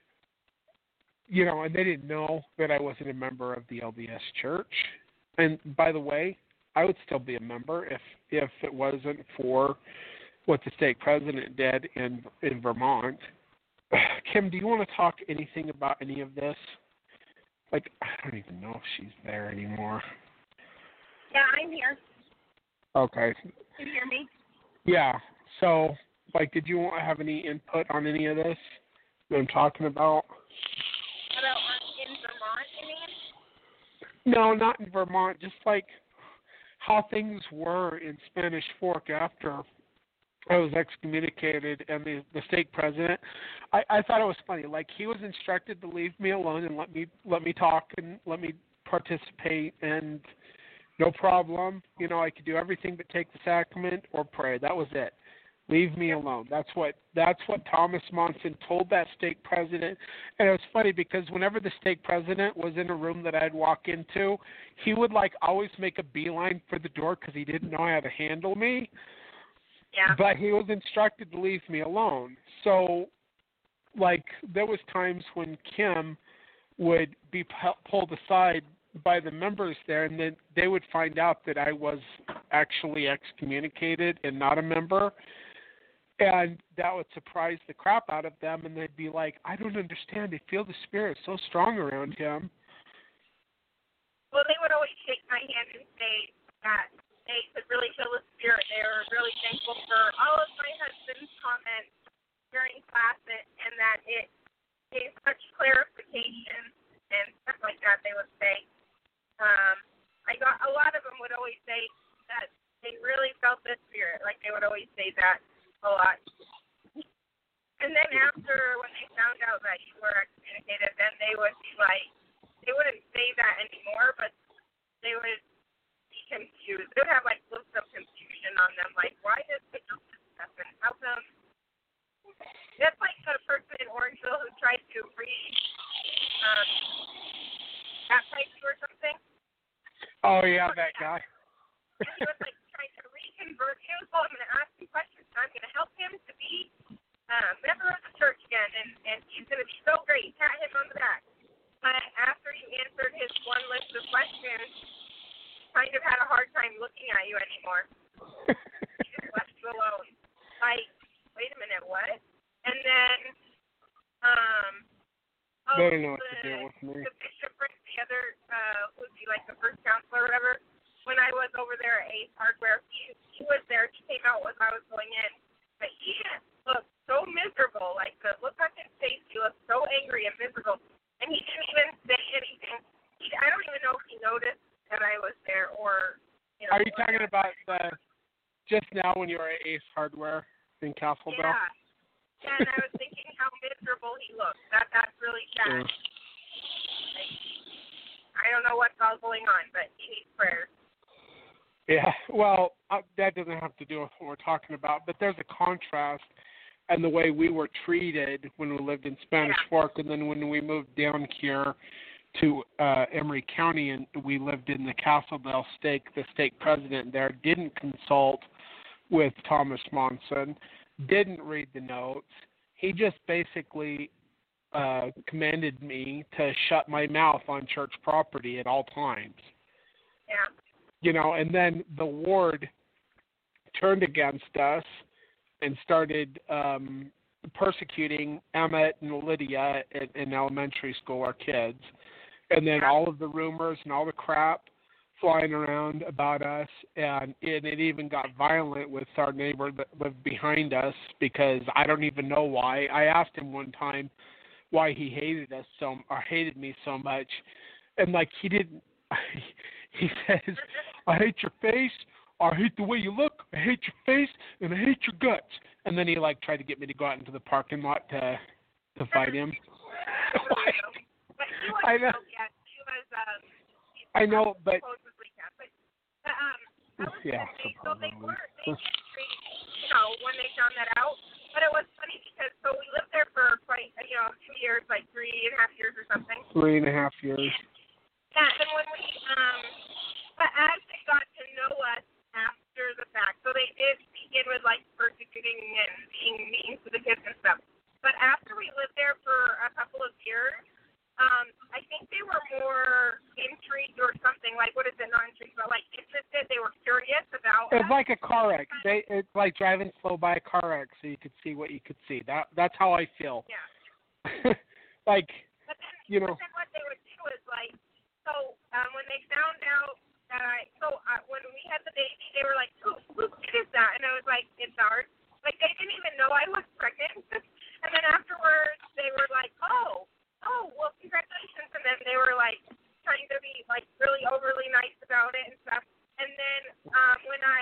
you know, and they didn't know that I wasn't a member of the L D S Church. And by the way, I would still be a member if if it wasn't for what the stake president did in in Vermont. Kim, do you want to talk anything about any of this? Like, I don't even know if she's there anymore. Yeah, I'm here. Okay. Can you hear me? Yeah. So, like, did you want to have any input on any of this that I'm talking about? About in Vermont, you mean? No, not in Vermont. Just like how things were in Spanish Fork after I was excommunicated, and the, the stake president, I, I thought it was funny. Like, he was instructed to leave me alone and let me let me talk and let me participate, and no problem. You know, I could do everything but take the sacrament or pray. That was it. Leave me alone. That's what that's what Thomas Monson told that stake president. And it was funny because whenever the stake president was in a room that I'd walk into, he would like always make a beeline for the door because he didn't know how to handle me. Yeah. But he was instructed to leave me alone. So, like, there was times when Kim would be pulled aside by the members there, and then they would find out that I was actually excommunicated and not a member. And that would surprise the crap out of them, and they'd be like, I don't understand. They feel the Spirit so strong around him. Well, they would always shake my hand and say that they could really feel the Spirit. They were really thankful for all of my husband's comments during class, and that it gave such clarification and stuff like that, they would say. Um, I got a lot of them would always say that they really felt the Spirit. Like, they would always say that a lot. And then after, when they found out that you were excommunicated, then they would be like, they wouldn't say that anymore, but they would be confused. They would have, like, looks of confusion on them, like, why did this happen? How come? That's like the person in Orangeville who tried to read um, baptize you or something. Oh, yeah, that guy. And he was, like, trying to reconvert you. So I'm going to ask him questions, and I'm going to help him to be a uh, member of the church again, and, and he's going to be so great. Pat him on the back. But after you answered his one list of questions, kind of had a hard time looking at you anymore. He just left you alone. Like, wait a minute, what? And then, um, oh, they don't know what the, to do with me. the bishop, the other, uh, would be like the first counselor or whatever, when I was over there at Ace Hardware, he, he was there. He came out as I was going in. But he looked so miserable. Are you talking about the just now when you were at Ace Hardware in Castleville? Yeah. Yeah, and I was thinking how miserable he looked. That that's really sad. Yeah. Like, I don't know what's all going on, but he needs prayers. Yeah, well, uh, that doesn't have to do with what we're talking about, but there's a contrast in the way we were treated when we lived in Spanish Yeah. Fork, and then when we moved down here to uh, Emery County and we lived in the Castleville stake, the stake president there didn't consult with Thomas Monson, didn't read the notes. He just basically uh, commanded me to shut my mouth on church property at all times. Yeah. You know, and then the ward turned against us and started um, persecuting Emmett and Lydia in, in elementary school, our kids. And then all of the rumors and all the crap flying around about us, and it, it even got violent with our neighbor that lived behind us because I don't even know why. I asked him one time why he hated us so or hated me so much, and like he didn't. He says, "I hate your face. I hate the way you look. I hate your face, and I hate your guts." And then he like tried to get me to go out into the parking lot to to fight him. But he was, I know. yeah, he was, um, I know, but supposedly Catholic. But, um, I was yeah, gonna say, so they were, they did treat, you know, when they found that out. But it was funny because, so we lived there for quite, you know, two years, like three and a half years or something. three and a half years. Yeah, and when we, um, but as they got to know us after the fact, so they did begin with, like, persecuting and being mean to the kids and stuff. But after we lived there for a couple of years, Um, I think they were more intrigued or something, like, what is it, not intrigued, but, like, interested. They were curious about It's us. like a car wreck. They, it's like driving slow by a car wreck so you could see what you could see. That That's how I feel. Yeah. like, But then, you know. but then what they would do is, like, so um, when they found out that I, so uh, when we had the baby, they were like, who, who kid is that? And I was like, it's ours. Like, they didn't even know I was pregnant. And then afterwards, they were like, oh, oh, well, congratulations. And then they were, like, trying to be, like, really overly nice about it and stuff. And then um, when I,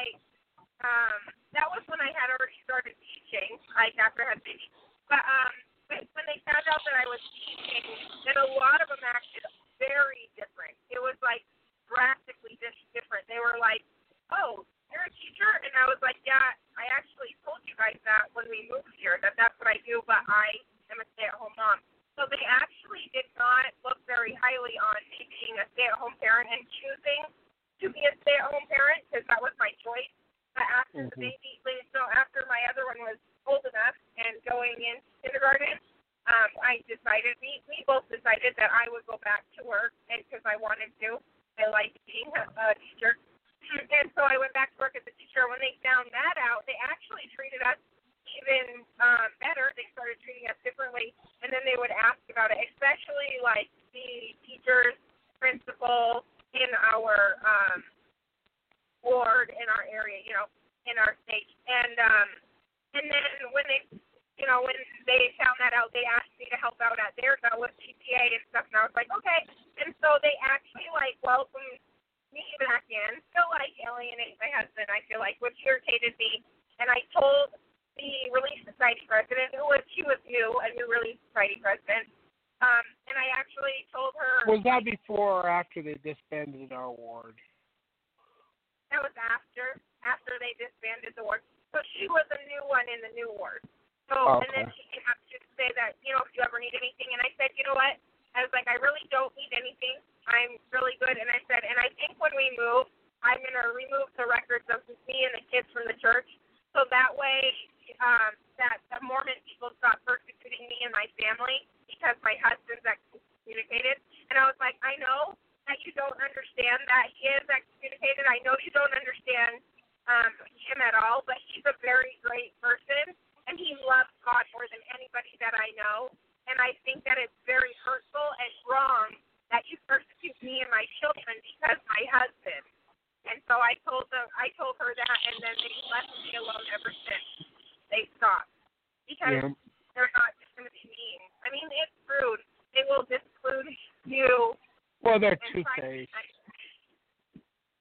um, that was when I had already started teaching, like, after I had baby. But um, when when they found out that I was teaching, then a lot of them acted very different. It was, like, drastically just different. They were like, oh, you're a teacher? And I was like, yeah, I actually told you guys that when we moved here, that that's what I do, but I am a stay-at-home mom. So they actually did not look very highly on me being a stay-at-home parent and choosing to be a stay-at-home parent because that was my choice. But after Mm-hmm. the baby, so after my other one was old enough and going into kindergarten, um, I decided, we, we both decided that I would go back to work because I wanted to. I liked being a, a teacher. And so I went back to work as a teacher. When they found that out, they actually treated us even um, better. They started treating us differently, and then they would ask about it, especially like the teachers, principal in our um, ward, in our area, you know, in our state. And um, and then when they, you know, when they found that out, they asked me to help out at their uh, with P T A and stuff, and I was like, okay. And so they actually like welcomed me back in, still like alienate my husband, I feel like, which irritated me. And I told the Relief Society president, who was she was new, a new Relief Society president, um, and I actually told her. Was that before or after they disbanded our ward? That was after, after they disbanded the ward. So she was a new one in the new ward. So, okay. And then she came up to say that, you know, if you ever need anything, and I said, you know what? I was like, I really don't need anything. I'm really good. And I said, and I think when we move, I'm going to remove the records of me and the kids from the church, so that way um, that the Mormon people stop persecuting me and my family because my husband's excommunicated. And I was like, I know that you don't understand that he is excommunicated. I know you don't understand um, him at all, but he's a very great person, and he loves God more than anybody that I know. And I think that it's very hurtful and wrong that you persecute me and my children because my husband. And so I told them, I told her that, and then they left me alone ever since. They stopped because Yeah. they're not just going to be mean. I mean, it's rude. They will disclude you. Well, they're and two try to be faced. nice.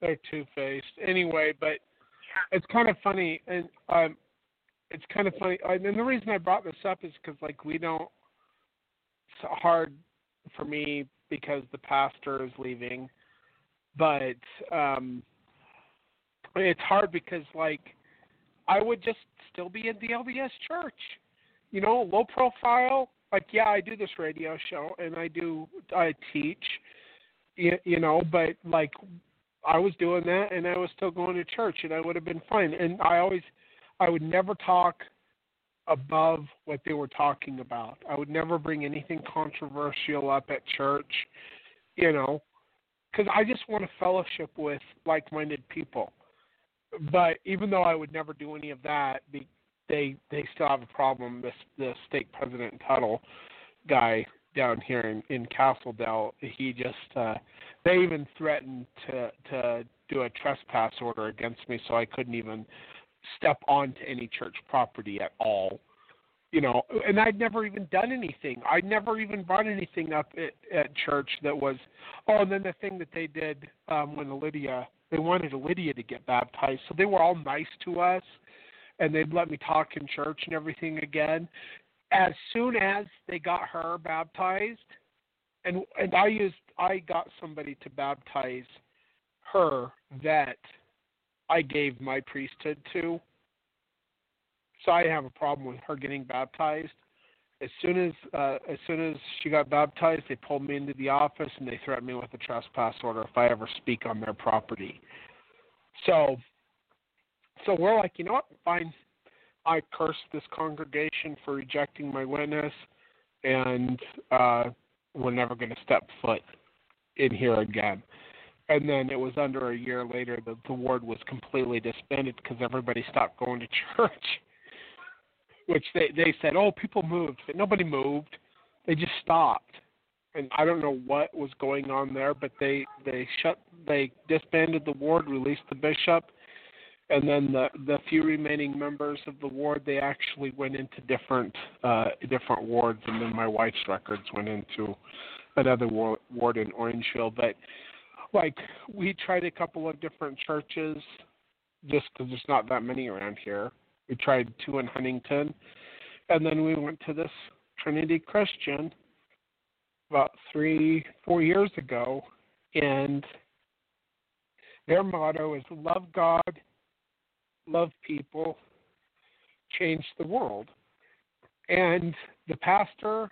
they're two-faced. Anyway, but it's kind of funny, and um, it's kind of funny. And the reason I brought this up is because, like, we don't. It's hard for me because the pastor is leaving, but um, it's hard because, like, I would just still be in the L D S church, you know, low profile. Like, yeah, I do this radio show and I do, I teach, you, you know, but like I was doing that and I was still going to church and I would have been fine. And I always, I would never talk above what they were talking about. I would never bring anything controversial up at church, you know, because I just want to fellowship with like-minded people. But even though I would never do any of that, they they, they still have a problem. This the stake president Tuttle guy down here in, in Castledale, he just uh, they even threatened to to do a trespass order against me, so I couldn't even step onto any church property at all. You know, and I'd never even done anything. I'd never even brought anything up at, at church that was. Oh, and then the thing that they did um, when Lydia. They wanted Lydia to get baptized, so they were all nice to us, and they'd let me talk in church and everything again. As soon as they got her baptized, and and I used I got somebody to baptize her that I gave my priesthood to, so I have a problem with her getting baptized. As soon as uh, as soon as she got baptized, they pulled me into the office and they threatened me with a trespass order if I ever speak on their property. So, so we're like, you know what? Fine. I cursed this congregation for rejecting my witness, and uh, we're never going to step foot in here again. And then it was under a year later that the ward was completely disbanded because everybody stopped going to church. Which they, they said, oh, people moved. But nobody moved. They just stopped. And I don't know what was going on there, but they, they shut they disbanded the ward, released the bishop, and then the, the few remaining members of the ward, they actually went into different uh, different wards, and then my wife's records went into another ward, ward in Orangeville. But like we tried a couple of different churches just because there's not that many around here. We tried two in Huntington, and then we went to this Trinity Christian about three, four years ago, and their motto is love God, love people, change the world. And the pastor,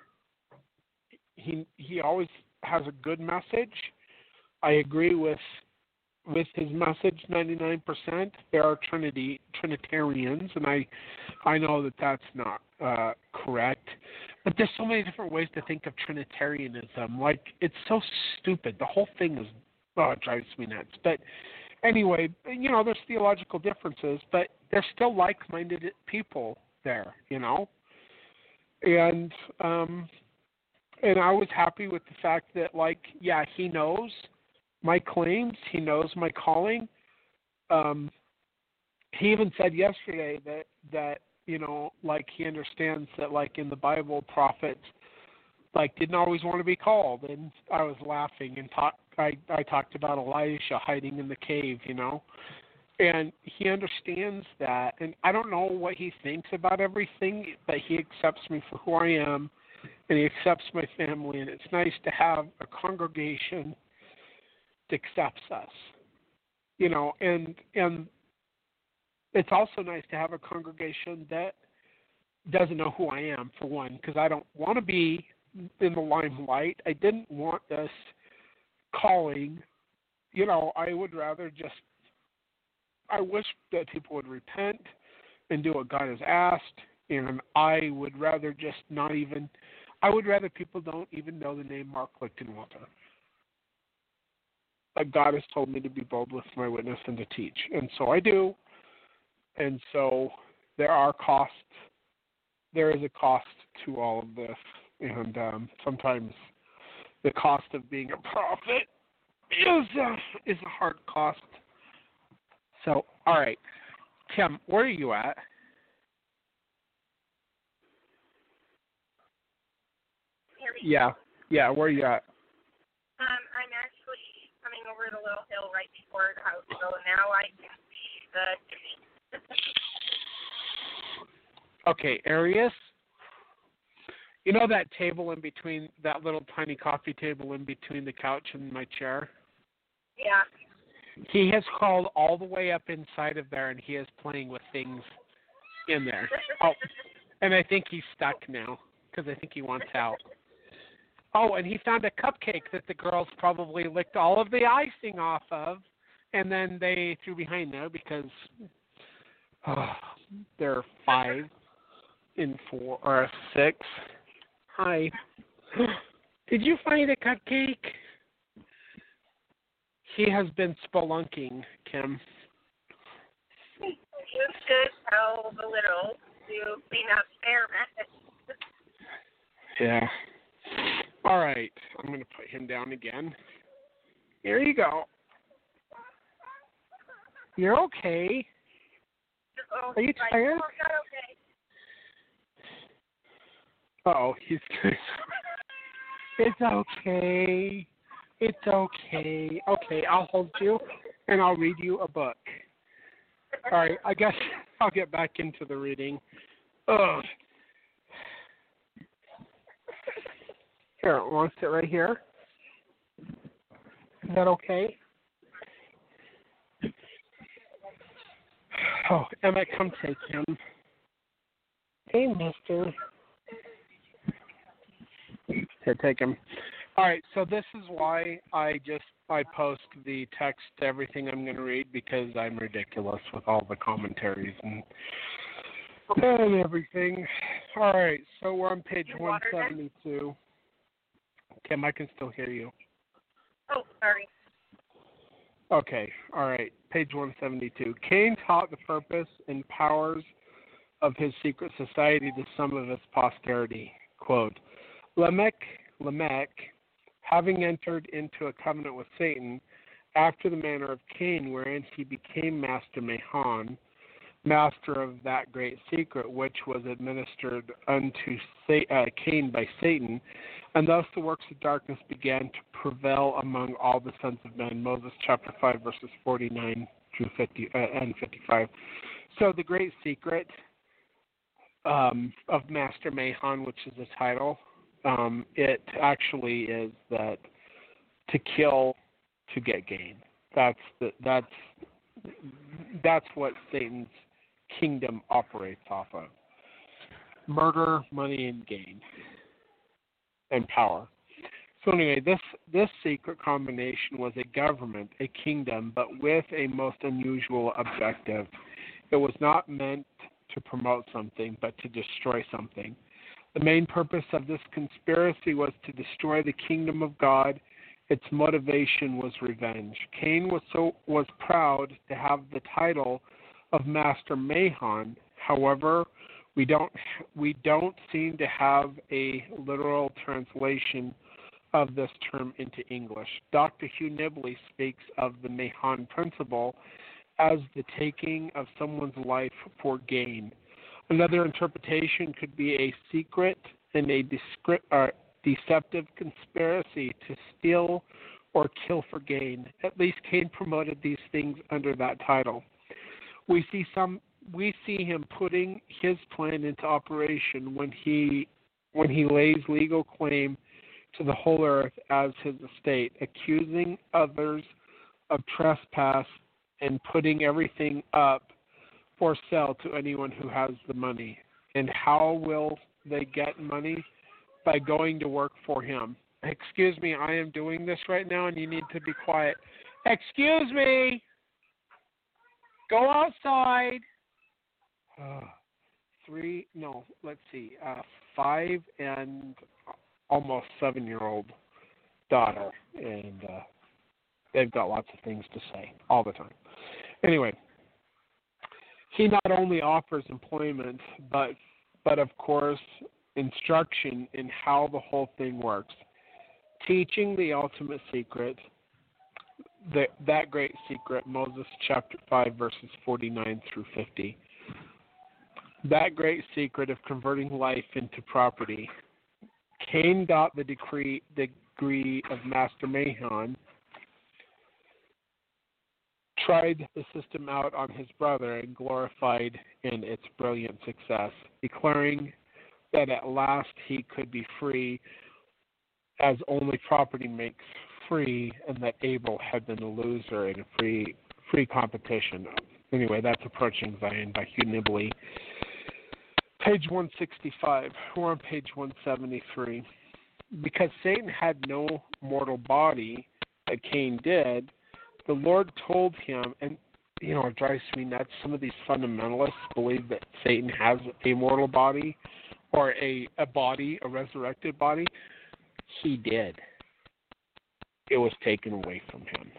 he he always has a good message. I agree with with his message ninety-nine percent. There are Trinity Trinitarians, and I I know that that's not uh, correct. But there's so many different ways to think of Trinitarianism. Like, it's so stupid. The whole thing is, oh, it drives me nuts. But anyway, you know, there's theological differences, but there's still like-minded people there, you know. And um, and I was happy with the fact that, like, yeah, he knows my claims. He knows my calling. Um, he even said yesterday that, that, you know, like he understands that, like in the Bible, prophets, like, didn't always want to be called. And I was laughing and talk, I, I talked about Elisha hiding in the cave, you know. And he understands that. And I don't know what he thinks about everything, but he accepts me for who I am, and he accepts my family. And it's nice to have a congregation accepts us, you know, and and it's also nice to have a congregation that doesn't know who I am, for one, because I don't want to be in the limelight. I didn't want this calling, you know. I would rather just, I wish that people would repent and do what God has asked, and I would rather just not even, I would rather people don't even know the name Mark Lichtenwalter. Like, God has told me to be bold with my witness and to teach. And so I do. And so there are costs. There is a cost to all of this. And um, sometimes the cost of being a prophet is a, is a hard cost. So, all right. Kim, where are you at? Yeah. Yeah, where are you at? Um, I'm actually coming over the little hill right before the house. So now I can see the tree. Okay, Arius. You know that table in between, that little tiny coffee table in between the couch and my chair? Yeah. He has crawled all the way up inside of there, and he is playing with things in there. Oh, and I think he's stuck now because I think he wants out. Oh, and he found a cupcake that the girls probably licked all of the icing off of, and then they threw behind there because oh, they're five and four or six. Hi. Did you find a cupcake? He has been spelunking, Kim. You should tell the little to clean up their mess. Yeah. All right. I'm going to put him down again. Here you go. You're okay. Oh, Are you like, tired? oh, not okay. Uh-oh, he's good. It's okay. It's okay. Okay, I'll hold you, and I'll read you a book. All right, I guess I'll get back into the reading. Ugh. Here, want to sit right here? Is that okay? Oh, Emmett, come take him. Hey, mister. Here, take him. All right, so this is why I just I post the text to everything I'm going to read because I'm ridiculous with all the commentaries and and everything. All right, so we're on page one seventy-two. Kim, I can still hear you. Oh, sorry. Okay, all right, page one seventy-two. Cain taught the purpose and powers of his secret society to some of his posterity. Quote, Lamech, Lamech, having entered into a covenant with Satan, after the manner of Cain, wherein he became Master Mahan, master of that great secret which was administered unto uh, Cain by Satan, and thus the works of darkness began to prevail among all the sons of men. Moses chapter five, verses forty-nine through fifty uh, and fifty-five. So the great secret um, of Master Mahan, which is the title, um, it actually is that to kill to get gain. That's the that's that's what Satan's kingdom operates off of. Murder, money, and gain, and power. So anyway, this this secret combination was a government, a kingdom, but with a most unusual objective. It was not meant to promote something, but to destroy something. The main purpose of this conspiracy was to destroy the kingdom of God. Its motivation was revenge. Cain was so was proud to have the title of Master Mahan. However, we don't we don't seem to have a literal translation of this term into English. Doctor Hugh Nibley speaks of the Mahan principle as the taking of someone's life for gain. Another interpretation could be a secret and a descript, uh, deceptive conspiracy to steal or kill for gain. At least Cain promoted these things under that title. We see some we see him putting his plan into operation when he when he lays legal claim to the whole earth as his estate, accusing others of trespass and putting everything up for sale to anyone who has the money. And how will they get money? By going to work for him. Excuse me, I am doing this right now and you need to be quiet. Excuse me! Go outside! Uh, three, no, let's see, uh, five and almost seven-year-old daughter. And uh, they've got lots of things to say all the time. Anyway, he not only offers employment, but, but of course, instruction in how the whole thing works. Teaching the ultimate secret, the, that great secret, Moses chapter five, verses forty-nine through fifty. That great secret of converting life into property. Cain got the decree, degree of Master Mahan. tried the system out on his brother and glorified in its brilliant success, declaring that at last he could be free as only property makes free, and that Abel had been a loser in a free free competition. Anyway, that's Approaching Zion by Hugh Nibley. Page one sixty-five. We're on page one seventy-three. Because Satan had no mortal body that Cain did, the Lord told him, and you know, it drives me nuts. Some of these fundamentalists believe that Satan has a mortal body or a, a body, a resurrected body. He did. It was taken away from him.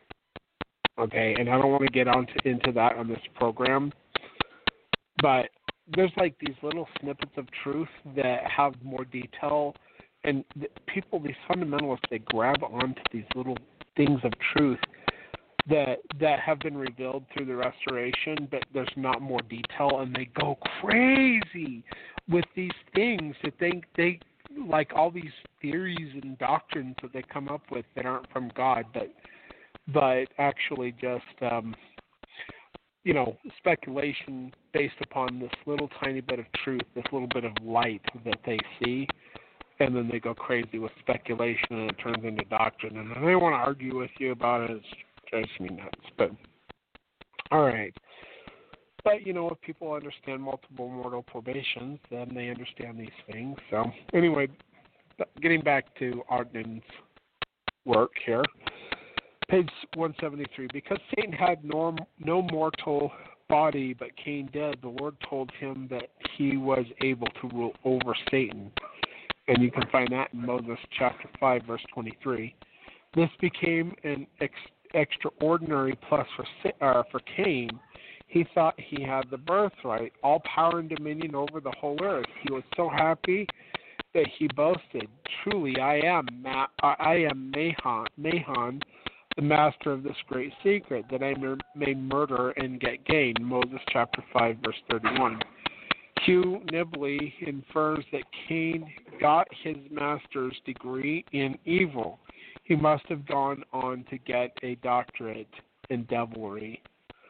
Okay, and I don't want to get on to, into that on this program, but there's like these little snippets of truth that have more detail, and the people, these fundamentalists, they grab onto these little things of truth that that have been revealed through the restoration, but there's not more detail, and they go crazy with these things that they they like all these theories and doctrines that they come up with that aren't from God, but but actually just um, you know, speculation based upon this little tiny bit of truth, this little bit of light that they see, and then they go crazy with speculation, and it turns into doctrine, and then they want to argue with you about it. It drives me nuts. But all right. But, you know, if people understand multiple mortal probations, then they understand these things. So, anyway, getting back to Ogden's work here, page one seventy-three. Because Satan had no, no mortal body, but Cain did, the Lord told him that he was able to rule over Satan. And you can find that in Moses chapter five, verse twenty-three. This became an ex- extraordinary plus for, uh, for Cain. He thought he had the birthright, all power and dominion over the whole earth. He was so happy that he boasted, "Truly, I am Ma- I am Mahon, Mahon, the master of this great secret, that I may murder and get gain." Moses chapter five, verse thirty-one. Hugh Nibley infers that Cain got his master's degree in evil. He must have gone on to get a doctorate in devilry.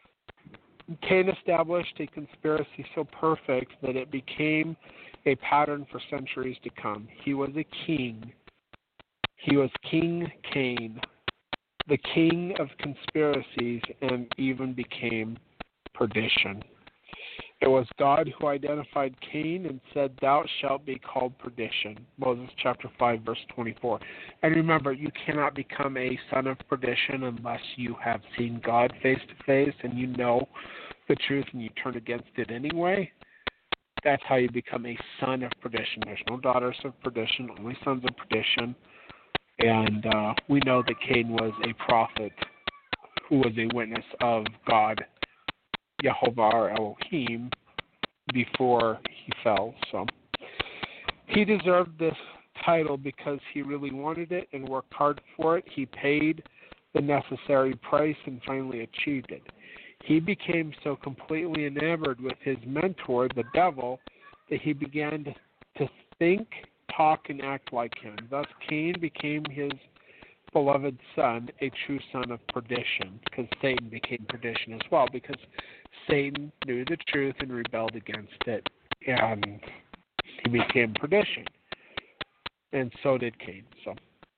Cain established a conspiracy so perfect that it became a pattern for centuries to come. He was a king. He was King Cain, the king of conspiracies, and even became perdition. It was God who identified Cain and said, "Thou shalt be called perdition." Moses chapter five, verse twenty-four. And remember, you cannot become a son of perdition unless you have seen God face to face and you know the truth and you turn against it anyway. That's how you become a son of perdition. There's no daughters of perdition, only sons of perdition. And uh, we know that Cain was a prophet who was a witness of God, Jehovah or Elohim, before he fell. So he deserved this title because he really wanted it and worked hard for it. He paid the necessary price and finally achieved it. He became so completely enamored with his mentor, the devil, that he began to, to think, talk, and act like him. Thus Cain became his beloved son, a true son of perdition, because Satan became perdition as well, because Satan knew the truth and rebelled against it, and he became perdition. And so did Cain. So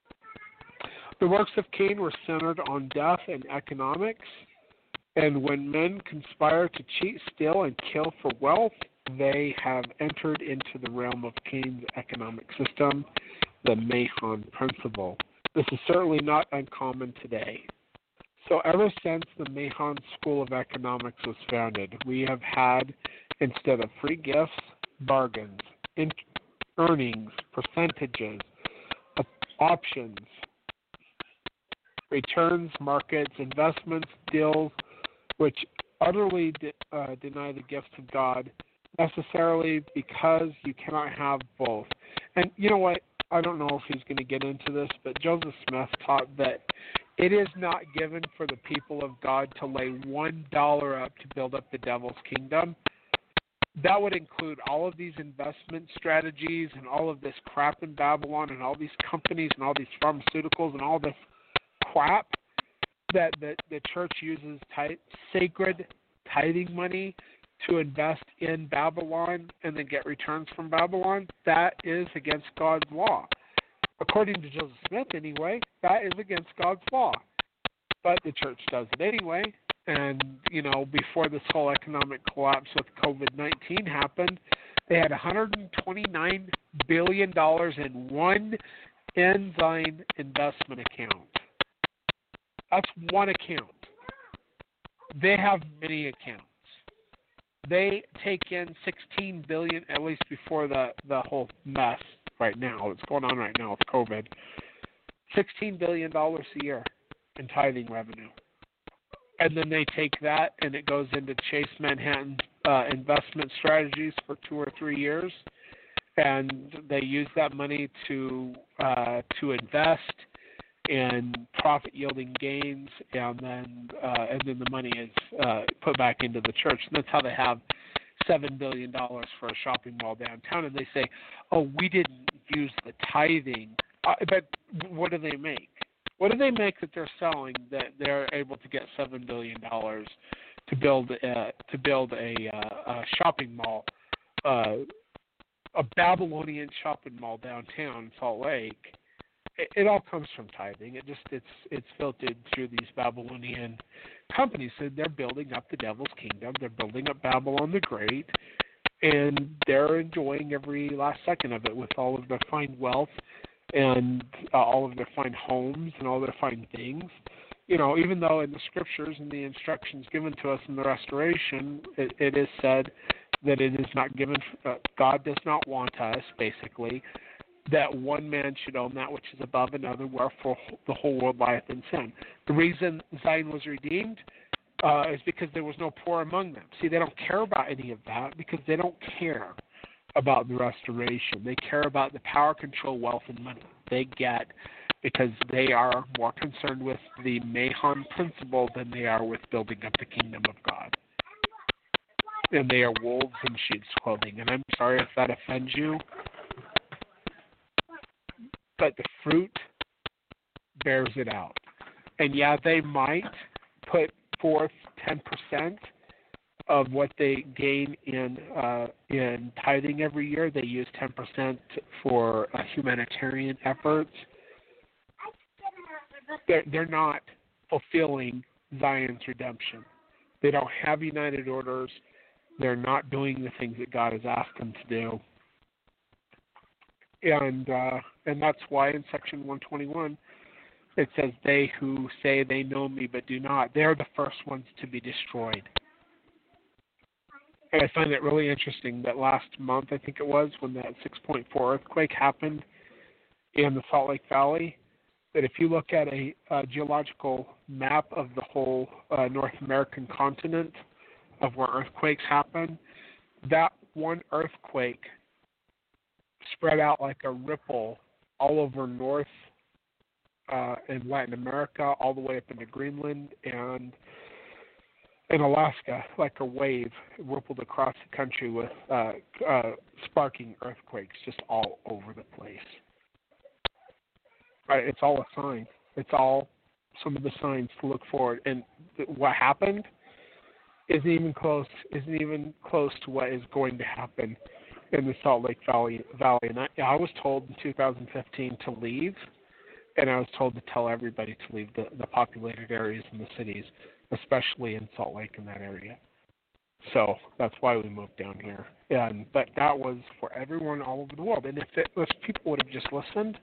the works of Cain were centered on death and economics, and when men conspire to cheat, steal, and kill for wealth, they have entered into the realm of Cain's economic system, the Mahon principle. This is certainly not uncommon today. So ever since the Mahon School of Economics was founded, we have had, instead of free gifts, bargains, in- earnings, percentages, options, returns, markets, investments, deals, which utterly de- uh, deny the gifts of God, necessarily because you cannot have both. And you know what? I don't know if he's going to get into this, but Joseph Smith taught that it is not given for the people of God to lay one dollar up to build up the devil's kingdom. That would include all of these investment strategies and all of this crap in Babylon and all these companies and all these pharmaceuticals and all this crap. that the, the church uses tithe, sacred tithing money to invest in Babylon and then get returns from Babylon, that is against God's law. According to Joseph Smith, anyway, that is against God's law. But the church does it anyway. And, you know, before this whole economic collapse with COVID nineteen happened, they had one hundred twenty-nine billion dollars in one Ensign investment account. That's one account. They have many accounts. They take in sixteen billion dollars, at least before the, the whole mess right now, what's going on right now with COVID, sixteen billion dollars a year in tithing revenue. And then they take that and it goes into Chase Manhattan uh, investment strategies for two or three years. And they use that money to uh, to invest in profit-yielding gains, and then uh, and then the money is uh, put back into the church. And that's how they have seven billion dollars for a shopping mall downtown. And they say, "Oh, we didn't use the tithing." Uh, but what do they make? What do they make that they're selling that they're able to get seven billion dollars to build uh, to build a, uh, a shopping mall? Uh, a Babylonian shopping mall downtown in Salt Lake, it, it all comes from tithing. It just it's it's filtered through these Babylonian companies. So they're building up the devil's kingdom. They're building up Babylon the Great, and they're enjoying every last second of it with all of their fine wealth and uh, all of their fine homes and all their fine things. You know, even though in the scriptures and the instructions given to us in the restoration, it, it is said that it is not given, uh, God does not want us, basically, that one man should own that which is above another, wherefore the whole world lieth in sin. The reason Zion was redeemed uh, is because there was no poor among them. See, they don't care about any of that because they don't care about the restoration. They care about the power, control, wealth, and money they get because they are more concerned with the Mahon principle than they are with building up the kingdom of God. And they are wolves in sheep's clothing. And I'm sorry if that offends you, but the fruit bears it out. And yeah, they might put forth ten percent of what they gain in uh, in tithing every year. They use ten percent for uh, humanitarian efforts. They're, they're not fulfilling Zion's redemption. They don't have united orders. They're not doing the things that God has asked them to do. And uh, and that's why in section one twenty-one it says, they who say they know me but do not, they're the first ones to be destroyed. And I find it really interesting that last month, I think it was, when that six point four earthquake happened in the Salt Lake Valley, that if you look at a, a geological map of the whole uh, North American continent of where earthquakes happen, that one earthquake spread out like a ripple all over North uh, and Latin America, all the way up into Greenland and in Alaska, like a wave. It rippled across the country with uh, uh, sparking earthquakes just all over the place. Right, it's all a sign. It's all some of the signs to look forward. And th- what happened isn't even close. Isn't even close to what is going to happen in the Salt Lake Valley. Valley. And I, I was told in two thousand fifteen to leave, and I was told to tell everybody to leave the, the populated areas in the cities, especially in Salt Lake in that area. So that's why we moved down here. And but that was for everyone all over the world. And if, it, if people would have just listened,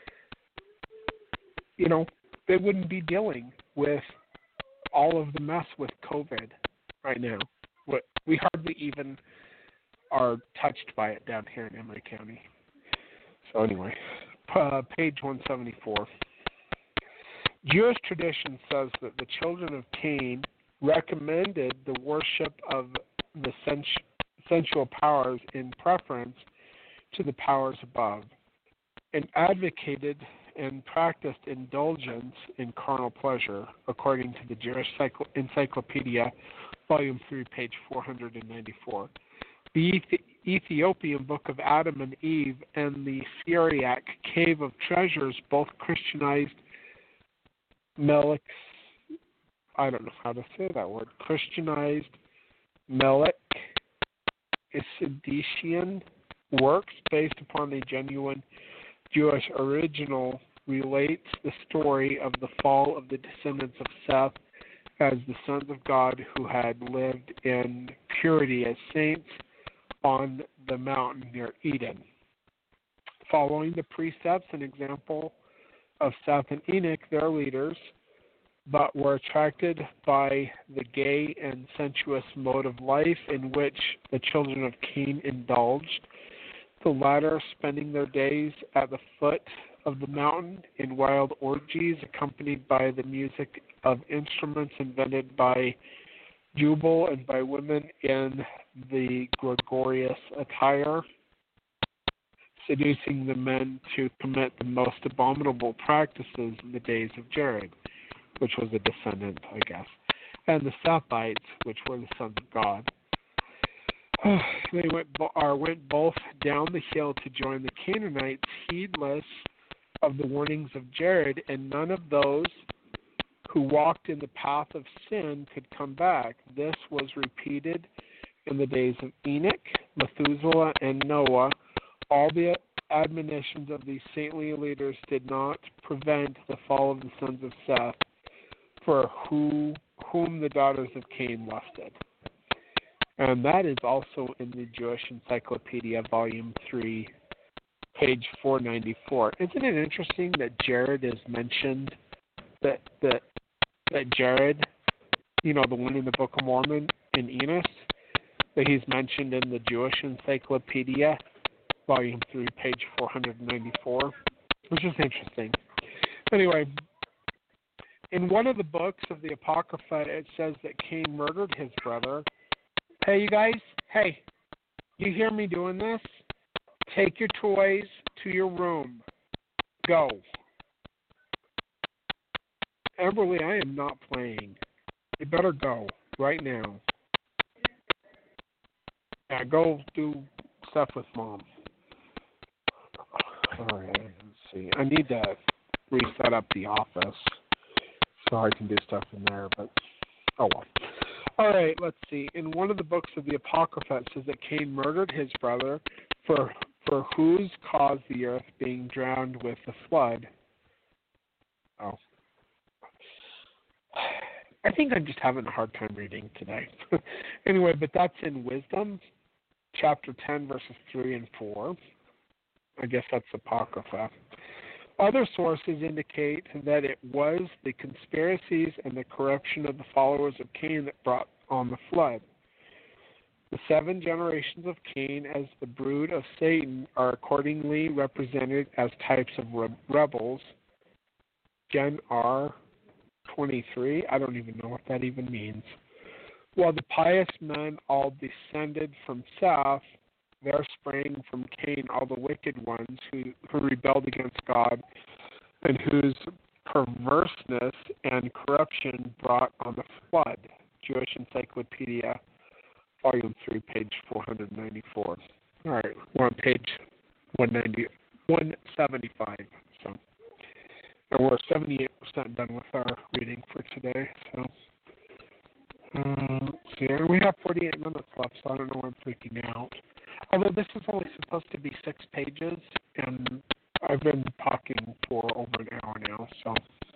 you know, they wouldn't be dealing with all of the mess with COVID right now. We hardly even are touched by it down here in Emory County. So anyway, uh, page one seventy-four. Jewish tradition says that the children of Cain recommended the worship of the sens- sensual powers in preference to the powers above, and advocated and practiced indulgence in carnal pleasure, according to the Jewish Cycl- Encyclopedia, Volume three, page four hundred ninety-four. The Ethi- Ethiopian Book of Adam and Eve and the Syriac Cave of Treasures, both Christianized Melix, I don't know how to say that word, Christianized Melech Isidician works based upon a genuine Jewish original relates the story of the fall of the descendants of Seth as the sons of God who had lived in purity as saints on the mountain near Eden. Following the precepts and example of Seth and Enoch, their leaders, but were attracted by the gay and sensuous mode of life in which the children of Cain indulged, the latter spending their days at the foot of the mountain in wild orgies accompanied by the music of instruments invented by Jubal and by women in the gregarious attire, seducing the men to commit the most abominable practices in the days of Jared, which was a descendant, I guess, and the Sethites, which were the sons of God. They went, or went both down the hill to join the Canaanites, heedless of the warnings of Jared, and none of those who walked in the path of sin could come back. This was repeated in the days of Enoch, Methuselah, and Noah. All the admonitions of these saintly leaders did not prevent the fall of the sons of Seth, for who, whom the daughters of Cain lusted. And that is also in the Jewish Encyclopedia, Volume three, page four ninety-four. Isn't it interesting that Jared is mentioned, that that that Jared, you know, the one in the Book of Mormon in Enos, that he's mentioned in the Jewish Encyclopedia, Volume three, page four ninety-four, which is interesting. Anyway, in one of the books of the Apocrypha, it says that Cain murdered his brother. Hey, you guys, hey, you hear me doing this? Take your toys to your room. Go. Everly, I am not playing. You better go right now. Yeah, go do stuff with Mom. All right, let's see. I need to reset up the office so I can do stuff in there, but oh well. All right, let's see. In one of the books of the Apocrypha, it says that Cain murdered his brother for for whose cause the earth being drowned with the flood. Oh. I think I'm just having a hard time reading today. Anyway, but that's in Wisdom, chapter ten, verses three and four. I guess that's Apocrypha. Other sources indicate that it was the conspiracies and the corruption of the followers of Cain that brought on the flood. The seven generations of Cain as the brood of Satan are accordingly represented as types of re- rebels. Gen R twenty-three, I don't even know what that even means. While the pious men all descended from Seth, there sprang from Cain all the wicked ones who, who rebelled against God and whose perverseness and corruption brought on the flood. Jewish Encyclopedia, Volume three, page four ninety-four. All right, we're on page one ninety, one seventy-five. So, and we're seventy-eight percent done with our reading for today. So, um, let's see, we have forty-eight minutes left, so I don't know why I'm freaking out. Although this is only supposed to be six pages, and I've been talking for over an hour now, so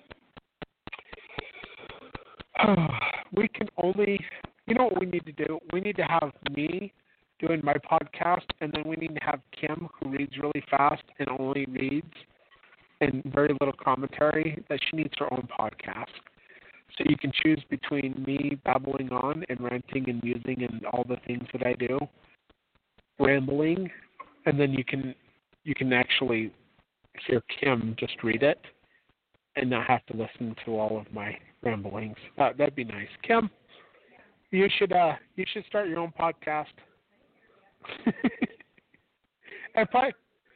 we can only, you know what we need to do? We need to have me doing my podcast, and then we need to have Kim, who reads really fast and only reads and very little commentary, that she needs her own podcast. So you can choose between me babbling on and ranting and musing and all the things that I do, rambling, and then you can you can actually hear Kim just read it and not have to listen to all of my ramblings. Uh, that'd be nice. Kim, you should uh you should start your own podcast. If I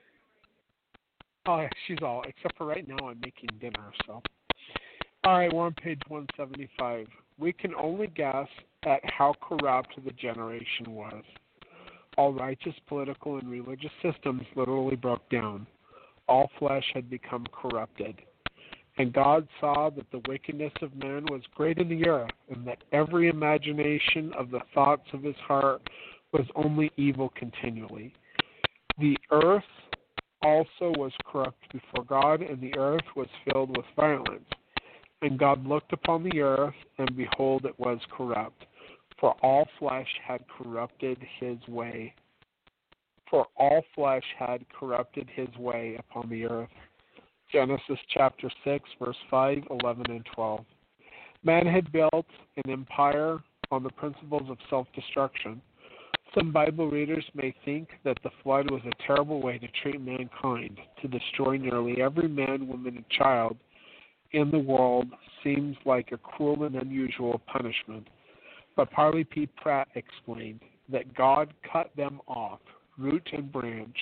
oh she's all except for right now I'm making dinner, so all right, we're on page one seventy-five. We can only guess at how corrupt the generation was. All righteous political and religious systems literally broke down. All flesh had become corrupted. And God saw that the wickedness of man was great in the earth, and that every imagination of the thoughts of his heart was only evil continually. The earth also was corrupt before God, and the earth was filled with violence. And God looked upon the earth, and behold, it was corrupt, for all flesh had corrupted his way. For all flesh had corrupted his way upon the earth. Genesis chapter six, verse five, eleven, and twelve. Man had built an empire on the principles of self-destruction. Some Bible readers may think that the flood was a terrible way to treat mankind. To destroy nearly every man, woman, and child in the world seems like a cruel and unusual punishment. But Parley P. Pratt explained that God cut them off, root and branch,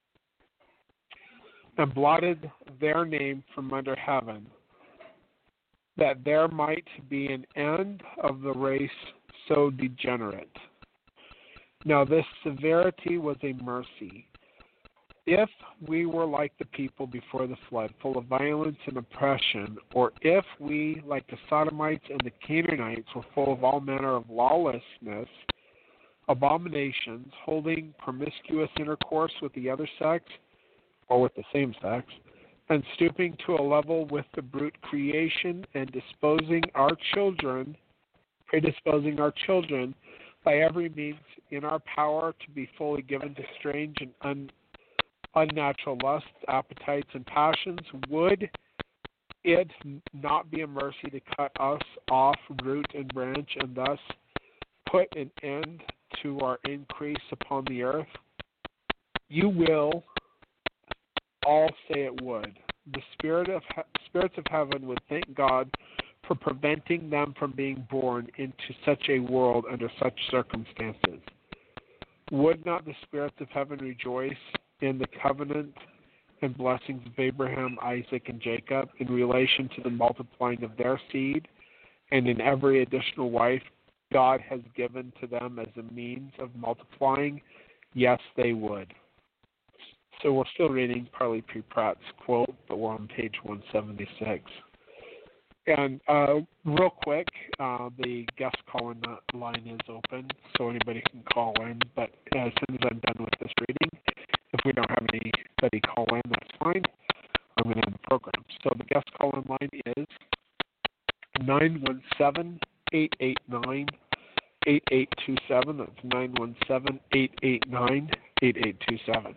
and blotted their name from under heaven, that there might be an end of the race so degenerate. Now this severity was a mercy. If we were like the people before the flood, full of violence and oppression, or if we, like the Sodomites and the Canaanites, were full of all manner of lawlessness, abominations, holding promiscuous intercourse with the other sex, or with the same sex, and stooping to a level with the brute creation, and disposing our children, predisposing our children by every means in our power to be fully given to strange and un, unnatural lusts, appetites, and passions, would it not be a mercy to cut us off root and branch, and thus put an end to our increase upon the earth? You will all say it would. The spirit of spirits of heaven would thank God for preventing them from being born into such a world under such circumstances. Would not the spirits of heaven rejoice in the covenant and blessings of Abraham, Isaac, and Jacob in relation to the multiplying of their seed, and in every additional wife God has given to them as a means of multiplying? Yes, they would. So we're still reading Parley P. Pratt's quote, but we're on page one seventy-six. And uh, real quick, uh, the guest call-in line is open, so anybody can call in. But as soon as I'm done with this reading, if we don't have anybody call in, that's fine. I'm going to end the program. So the guest call-in line is nine one seven, eight eight nine, eight eight two seven. That's nine one seven, eight eight nine, eight eight two seven.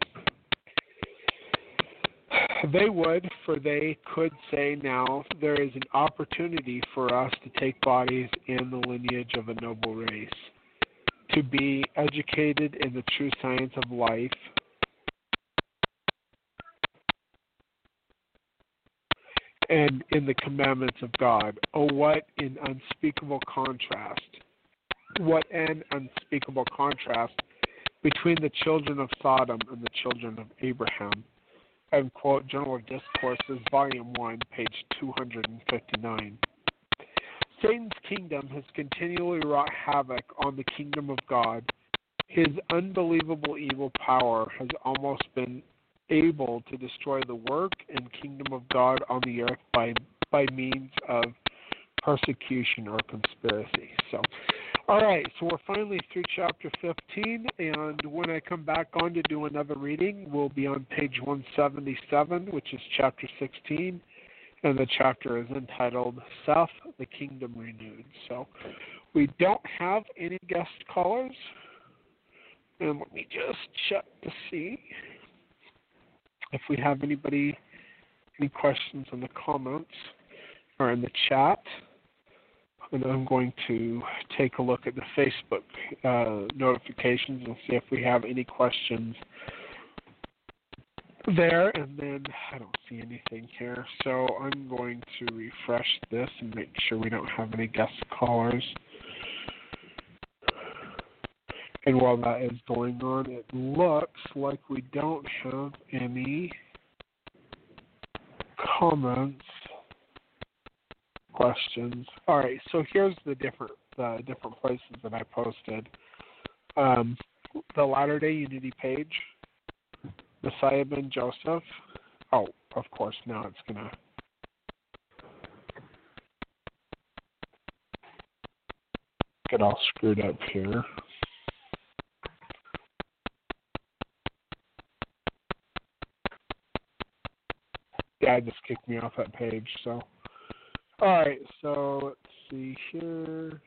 They would, for they could say now, there is an opportunity for us to take bodies in the lineage of a noble race, to be educated in the true science of life, and in the commandments of God. Oh, what an unspeakable contrast. What an unspeakable contrast between the children of Sodom and the children of Abraham. And quote Journal of Discourses, Volume one, page two hundred fifty-nine. Satan's kingdom has continually wrought havoc on the kingdom of God. His unbelievable evil power has almost been able to destroy the work and kingdom of God on the earth by by means of persecution or conspiracy. So, all right, so we're finally through chapter fifteen, and when I come back on to do another reading, we'll be on page one seventy-seven, which is chapter sixteen, and the chapter is entitled Seth, the Kingdom Renewed. So we don't have any guest callers, and let me just check to see if we have anybody, any questions in the comments or in the chat. And I'm going to take a look at the Facebook uh, notifications and see if we have any questions there. And then I don't see anything here. So I'm going to refresh this and make sure we don't have any guest callers. And while that is going on, it looks like we don't have any comments. Questions. All right, so here's the different uh, different places that I posted. Um, the Latter-day Unity page, Messiah ben Joseph. Oh, of course, now it's gonna get all screwed up here. Yeah, it just kicked me off that page. So, all right. So let's see here.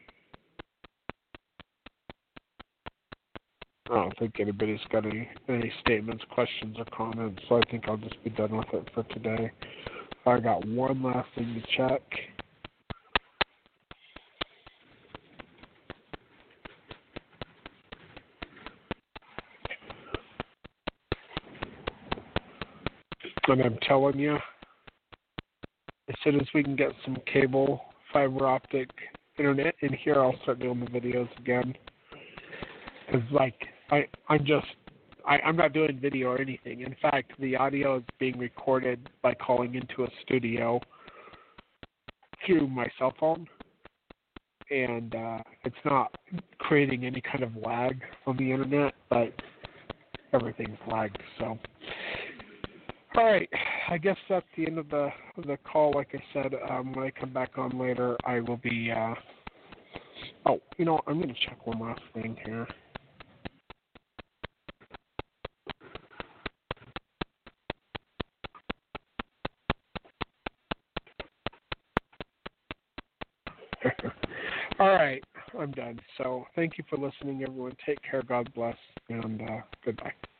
I don't think anybody's got any, any statements, questions, or comments, so I think I'll just be done with it for today. I got one last thing to check. And I'm telling you, as soon as we can get some cable, fiber optic internet in here, I'll start doing the videos again. Because, like, I, I'm just, I, I'm not doing video or anything. In fact, the audio is being recorded by calling into a studio through my cell phone. And uh, it's not creating any kind of lag on the internet, but everything's lagged. So, all right, I guess that's the end of the the call. Like I said, um, when I come back on later, I will be. Uh, oh, you know, I'm going to check one last thing here. All right, I'm done. So thank you for listening, everyone. Take care. God bless, and uh, goodbye.